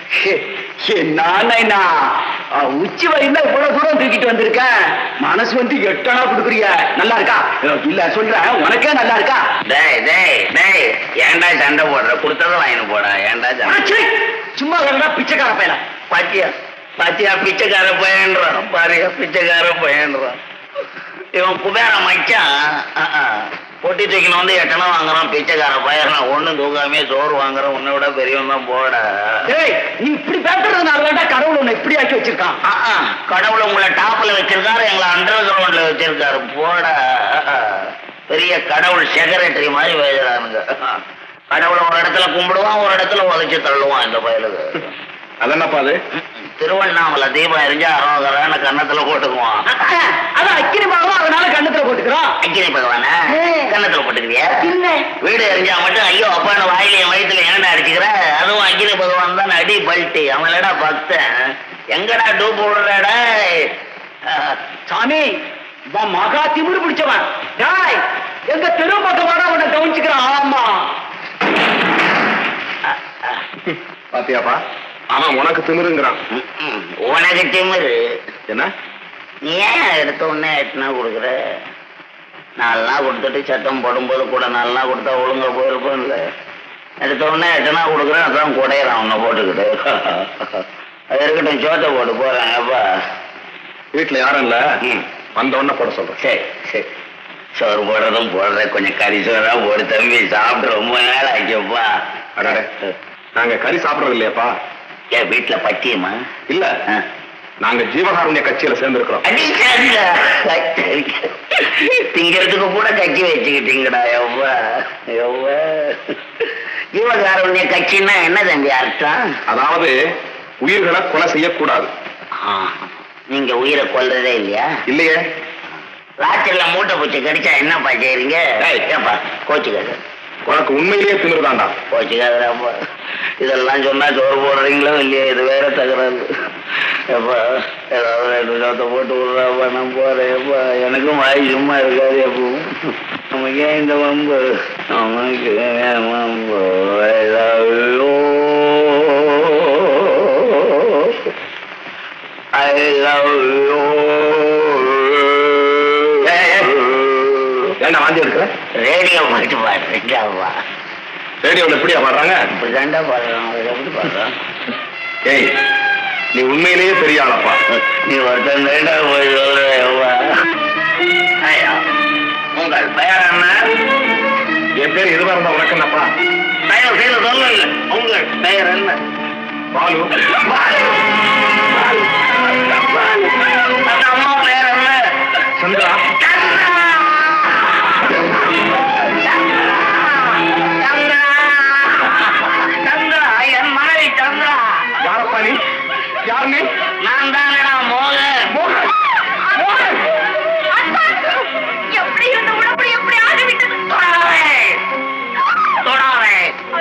என்ன உச்சி வரையில இவ்வளவு தூரம் தூக்கிட்டு வந்திருக்கேன். மனசு வந்து 8 அணா கொடுக்குறிய. நல்லா இருக்கா? இல்ல சொல்றேன், உனக்கே நல்லா இருக்கா? டேய் டேய் டேய், ஏன்டா சண்டை போடுற? கொடுத்ததை வாங்கிட்டு போடா. ஏன்டா சும்மா வேறடா பிச்சைக்கார பையல. பாத்தியா பாத்தியா பிச்சைக்கார பையன்றான், பாருங்க பிச்சைக்கார பையன்றான். இவன் குபேர மச்சான் பொட்டி தூக்கின வந்து எட்டனா வாங்குறான். பிச்சைக்கார பையன் ஒண்ணும் தூக்காமே சோறு வாங்குறான். உன்னை விட பெரியவன் தான் போட. நீ இப்படி பேசுறதுனால கடவுள் உன்னை இப்படி ஆக்கி வச்சிருக்கான். கடவுள் உங்களை டாப்ல வச்சிருக்காரு, எங்களை அண்டர் கிரவுண்ட்ல வச்சிருக்காரு. போட பெரிய கடவுள் செக்ரட்டரி மாதிரி பேசுறானுங்க. கடவுளை ஒரு இடத்துல கும்பிடுவான், ஒரு இடத்துல உதச்சு தள்ளுவான் இந்த பயலுக்கு. அதென்னப்பா அது? திருவண்ணாமலை தீபம் எரிஞ்சா அரோகரான கன்னத்துல போட்டுக்குவான். அதான் அக்கினி பகவான், அதனால கண்ணத்துல போட்டுக்கிறான். அக்கினி பகவான கன்னத்துல போட்டுக்கிறியா? வீடு எரிஞ்சா மட்டும் ஐயோ அப்பான வாயிலையும் வயிற்றுல ஏன்டா அடிச்சுக்கிற? அதுவும் அக்கினி பகவான் தான் அடி பல்ட்டி. அவனடா பக்தன், எங்கடா டூ போடுறடா? சாமி மகா திமிரு பிடிச்சவன். டாய் எங்க தெரு பக்கமான அவனை கவனிச்சுக்கிறான். ஆமா பாத்தியாப்பா, அவன் உனக்கு திமிருங்கிறான். உனக்கு திமிரு என்ன? நீ ஏன் எடுத்த உடனே எட்டுனா கொடுக்குற? 4 நாள் கொடுத்துட்டு சத்தம் போடும்போது கூட 4 நாள் கொடுத்தா ஒழுங்கா போயிருப்போம். இல்ல எடுத்த உடனே எட்டுனா கொடுக்குறேன், அதான் குடையிறான் உன்னை போட்டுக்கிட்டு. அது இருக்கட்டும், சோத்தை போட்டு போறேன். அப்பா வீட்டுல யாரும் இல்ல, வந்த உடனே போட சொல்றேன். சரி சரி, சோறு போடுறதும் போடுறேன். கொஞ்சம் கறி சோறா போடு தம்பி, சாப்பிட்டு ரொம்ப நாள் ஆச்சப்பா. அடடே, நாங்க கறி சாப்பிடறது இல்லையாப்பா. என் வீட்டுல பச்சியமா இல்ல, நாங்க ஜீவகாருண்ய கட்சியில சேர்ந்து இருக்கிறோம். திங்கிறதுக்கு கூட கட்சி வச்சுக்கிட்டீங்கடா. எவ்வளோ எவ்வளோ ஜீவகாருண்ய கட்சின்னா என்ன தம்பி அர்த்தம்? அதாவது உயிர்களை கொலை செய்யக்கூடாது. நீங்க உயிரை கொல்றதே இல்லையா? இல்லையே. ராத்திரில மூட்டை பூச்சி கடிச்சா என்னப்பா செய்றீங்க? ஏப்பா கோச்சுக்காது, உனக்கு உண்மையிலேயே திமிருதாண்டா. கோச்சுக்காதுடாப்பா. இதெல்லாம் சொன்னா சோறு போடுறீங்களோ இல்லையா? இது வேற தகராறு. எப்பா ஏதாவது 2 சோத்தை போட்டு விடுறாப்பா, நான் போறேன். எப்பா எனக்கும் வாய் சும்மா இருக்காது. எப்பவும் நமக்கு ஏன் இந்த வம்பு? நமக்கு வம்பு. I love you. ஏன்னா வாந்தி எடுக்கிற? ரேடியோ பாட்டு பாடுறீங்களாவா? ரேடியோவில் எப்படியா பாடுறாங்க? இப்படிதாண்டா பாடுறான். எப்படி பாடுறான்? ஏய், நீ உண்மையிலேயே பெரிய ஆளப்பா. நீ ஒருத்தன் வேண்டா போய் சொல்றவா? உங்கள் பெயர் என்ன? என் பேர் எதுவா இருந்தா உனக்கு என்னப்பா? தயவு செய்து சொல்லுங்க, உங்கள் பெயர் என்ன? பாலு. அந்த அம்மா பெயர் என்ன? சந்திரா. சந்திரா, என் மனைவி சந்திரா. யாரப்பா நீ? யார் நீ? நான் தானடா மோகன். எப்படி இருந்த உடம்பு எப்படி ஆகிவிட்டது? தொடாதே தொடாதே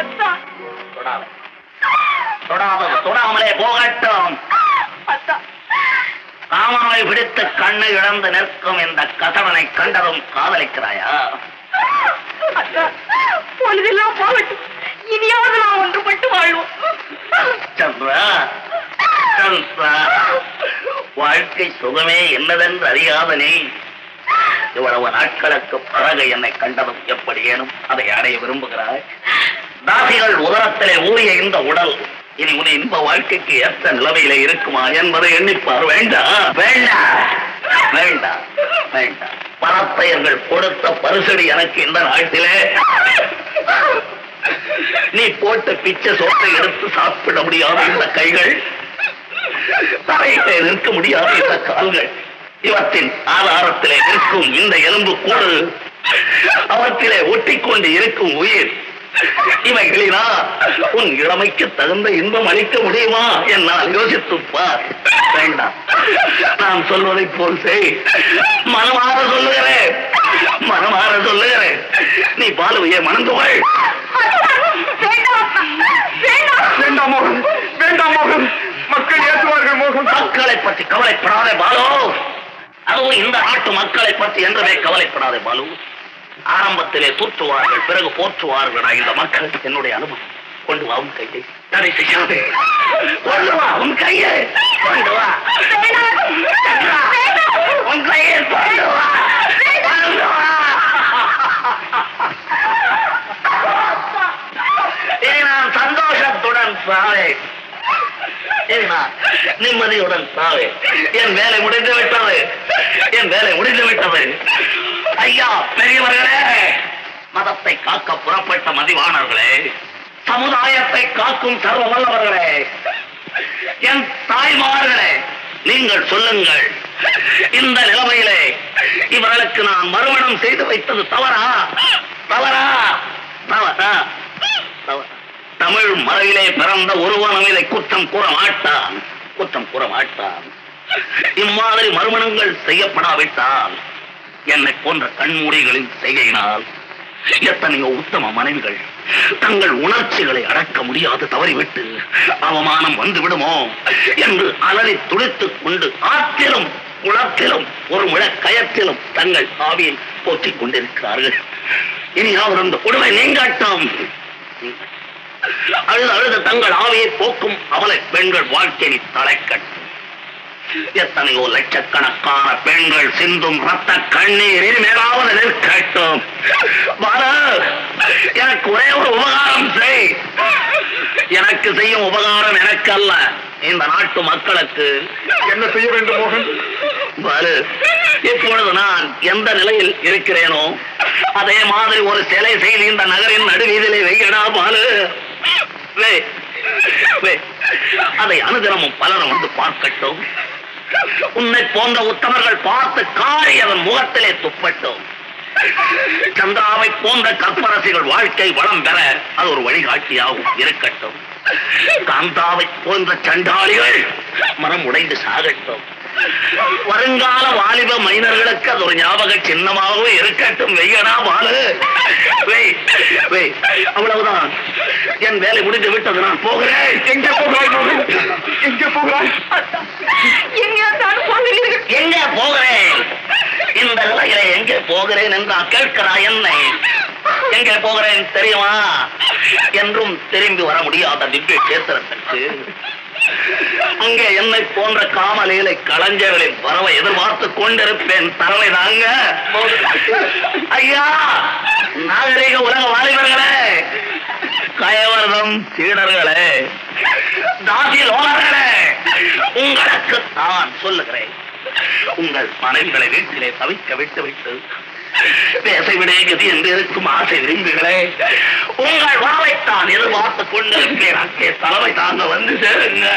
தொடாதது தொடாமலே போகட்டும். காமாவை பிடித்து கண்ணை இழந்து நிற்கும் இந்த கசவனை கண்டதும் காதலிக்கிறாயா? பொழுதெல்லாம் போகட்டும், இனியாவது நான் ஒன்றுபட்டு வாழ்வோம். சந்திரா, சந்திரா, வாழ்க்கை சுகமே என்னதென்று அறியாத நீ இவ்வளவு நாட்களுக்கு பிறகு என்னை கண்டதும் எப்படியேனும் அதை அடைய விரும்புகிறாய். தாசிகள் உதரத்திலே ஊறிய இந்த உடல் இனி உன் இன்ப வாழ்க்கைக்கு ஏற்ற நிலைமையில இருக்குமா என்பதை எண்ணிப்பார். வேண்டாம் வேண்டாம் வேண்டாம் வேண்டாம். பணப்பெயர்கள் கொடுத்த பரிசடி எனக்கு இந்த நாட்டிலே. நீ போட்ட பிச்சை சோத்தை எடுத்து சாப்பிட முடியாத இந்த கைகள், தரையிலே நிற்க முடியாத இந்த கால்கள், இவற்றின் ஆதாரத்திலே நிற்கும் இந்த எலும்பு கூடு, அவற்றிலே ஒட்டிக்கொண்டு இருக்கும் உயிர், இவைகளினா உன் இளமைக்கு தகுந்த இன்பம் அளிக்க முடியுமா? என்னால் யோசித்துப்பார். வேண்டாம், நான் சொல்வதை போல் செய். மனமாற சொல்லுகிறேன், மனமாற சொல்லுகிறேன். நீ பாலுவையே மணந்துவாள். வேண்டாம் மோகன், வேண்டாம் மோகன். மக்கள் ஏற்றுவார்கள் மோகன். மக்களை பற்றி கவலைப்படாதே பாலு. அதுவும் இந்த நாட்டு மக்களை பற்றி என்றுமே கவலைப்படாதே பாலு. ஆரம்பத்திலே தூற்றுவார்கள், பிறகு போற்றுவார்களா இந்த மக்கள். என்னுடைய அனுபவம். கொண்டு வா உன் கையை, தடை செய்யாதே. கொண்டு வா உன் கையை, கொண்டு வா உன் கையை, கொண்டு வா, கொண்டு வா. இனி நான் சந்தோஷத்துடன் சாவேன். இனி நான் நிம்மதியுடன் சாவே. என் வேலை முடிந்து விட்டது, என் வேலை முடிந்து விட்டது. ஐயா பெரியவர்களே, மதத்தை காக்க புறப்பட்ட மதிவானவர்களே, சமுதாயத்தை காக்கும் சர்வ வல்லவர்களே, என் தாய்மார்களே, நீங்கள் சொல்லுங்கள், இந்த நிலைமையிலே இவர்களுக்கு நான் மறுமணம் செய்து வைத்தது தவறா? தவறா? தவறா? தமிழ் மறையிலே பிறந்த ஒருவனும் இதை குற்றம் கூற மாட்டான், குற்றம் கூற மாட்டான். இம்மாதிரி மறுமணங்கள் செய்யப்படாவிட்டால் என்னை போன்ற கண்மூடிகளின் செய்கையினால் எத்தனையோ உத்தம மனைவிகள் தங்கள் உணர்ச்சிகளை அடக்க முடியாது தவறிவிட்டு அவமானம் வந்து விடுமோ என்று அலறி துடித்துக் கொண்டு ஆற்றிலும் குளத்திலும் ஒரு முழ கயத்திலும் தங்கள் ஆவியை போற்றிக் கொண்டிருக்கிறார்கள். இனியாவது அந்த கொடுமை நீங்காட்டம். அழுது அழுது தங்கள் ஆவியை போக்கும் அவளை பெண்கள் வாழ்க்கையை தலைக்கட்டும். எத்தனையோ லட்சக்கணக்கான பெண்கள் சிந்தும் ரத்த கண்ணீரில் மேலாவது நிற்கட்டும். எனக்கு ஒரே ஒரு உபகாரம் செய். எனக்கு செய்யும் உபகாரம் எனக்கு அல்ல, இந்த நாட்டு மக்களுக்கு. என்ன செய்ய வேண்டும் மோகன்? பாலு, இப்பொழுது நான் எந்த நிலையில் இருக்கிறேனோ அதே மாதிரி ஒரு சிலை செய்து இந்த நகரின் நடுவீதிலே வைக்கடா பாலு. அதை அனுதினமும் பலரும் வந்து பார்க்கட்டும். உன்னை போன்ற உத்தமர்கள் பார்த்து காரி அதன் முகத்திலே துப்பட்டும். சந்திராவை போன்ற கற்பரசிகள் வாழ்க்கை வளம் பெற அது ஒரு வழிகாட்டியாகவும் இருக்கட்டும். காந்தாவை போன்ற சண்டாளிகள் மனம் உடைந்து சாகட்டும். வருங்கால வாலிப மைனர்களுக்கு அது ஒரு ஞாபக சின்னமாகவும் இருக்கட்டும். வெய்யடா பாலு, அவ்வளவுதான். என் வேலை முடிந்து விட்டது, நான் போகிறேன். எங்க போகிறாய்? எங்க போகிறாய்? எங்க போகிறேன்? இந்த நிலையில எங்கே போகிறேன் என்று கேட்கிறாய் என்னை. எங்கே போகிறேன் தெரியுமா? என்றும் திரும்பி வர முடியாத திவ்ய கேத்திரத்திற்கு. அங்கே என்னை போன்ற காமலீலை கலைஞர்களின் வரவை எதிர்பார்த்து கொண்டிருப்பேன். தரவை தாங்க ஐயா. நாகரிக உலக வாலிபர்களே, கயவர்தம் சீடர்களே, தாசி லோகர்களே, உங்களுக்கு தான் சொல்லுகிறேன். உங்கள் மனைவிகளை வீட்டிலே தவிக்க விட்டுவிட்டு பேச விடையது என்று இருக்கும் ஆசை விரும்புகளே, உங்கள் வாழ்வைத்தான் எதிர்பார்த்துக் கொண்டிருப்பேன். அங்கே தலைமை தாங்க வந்து சேருங்க.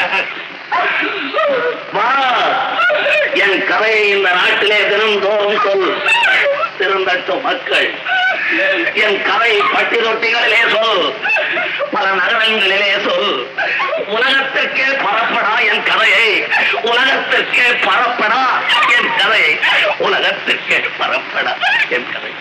என் கதையை இந்த நாட்டிலே தினந்தோறும் சொல். திருந்தட்டும் மக்கள். என் கதை பட்டி தொட்டிகளிலே சொல், பல நகரங்களிலே சொல். உலகத்திற்கே பரப்படா என் கதையை, உலகத்திற்கே பரப்படா என் கதையை, உலகத்திற்கே பரப்படா என் கதை.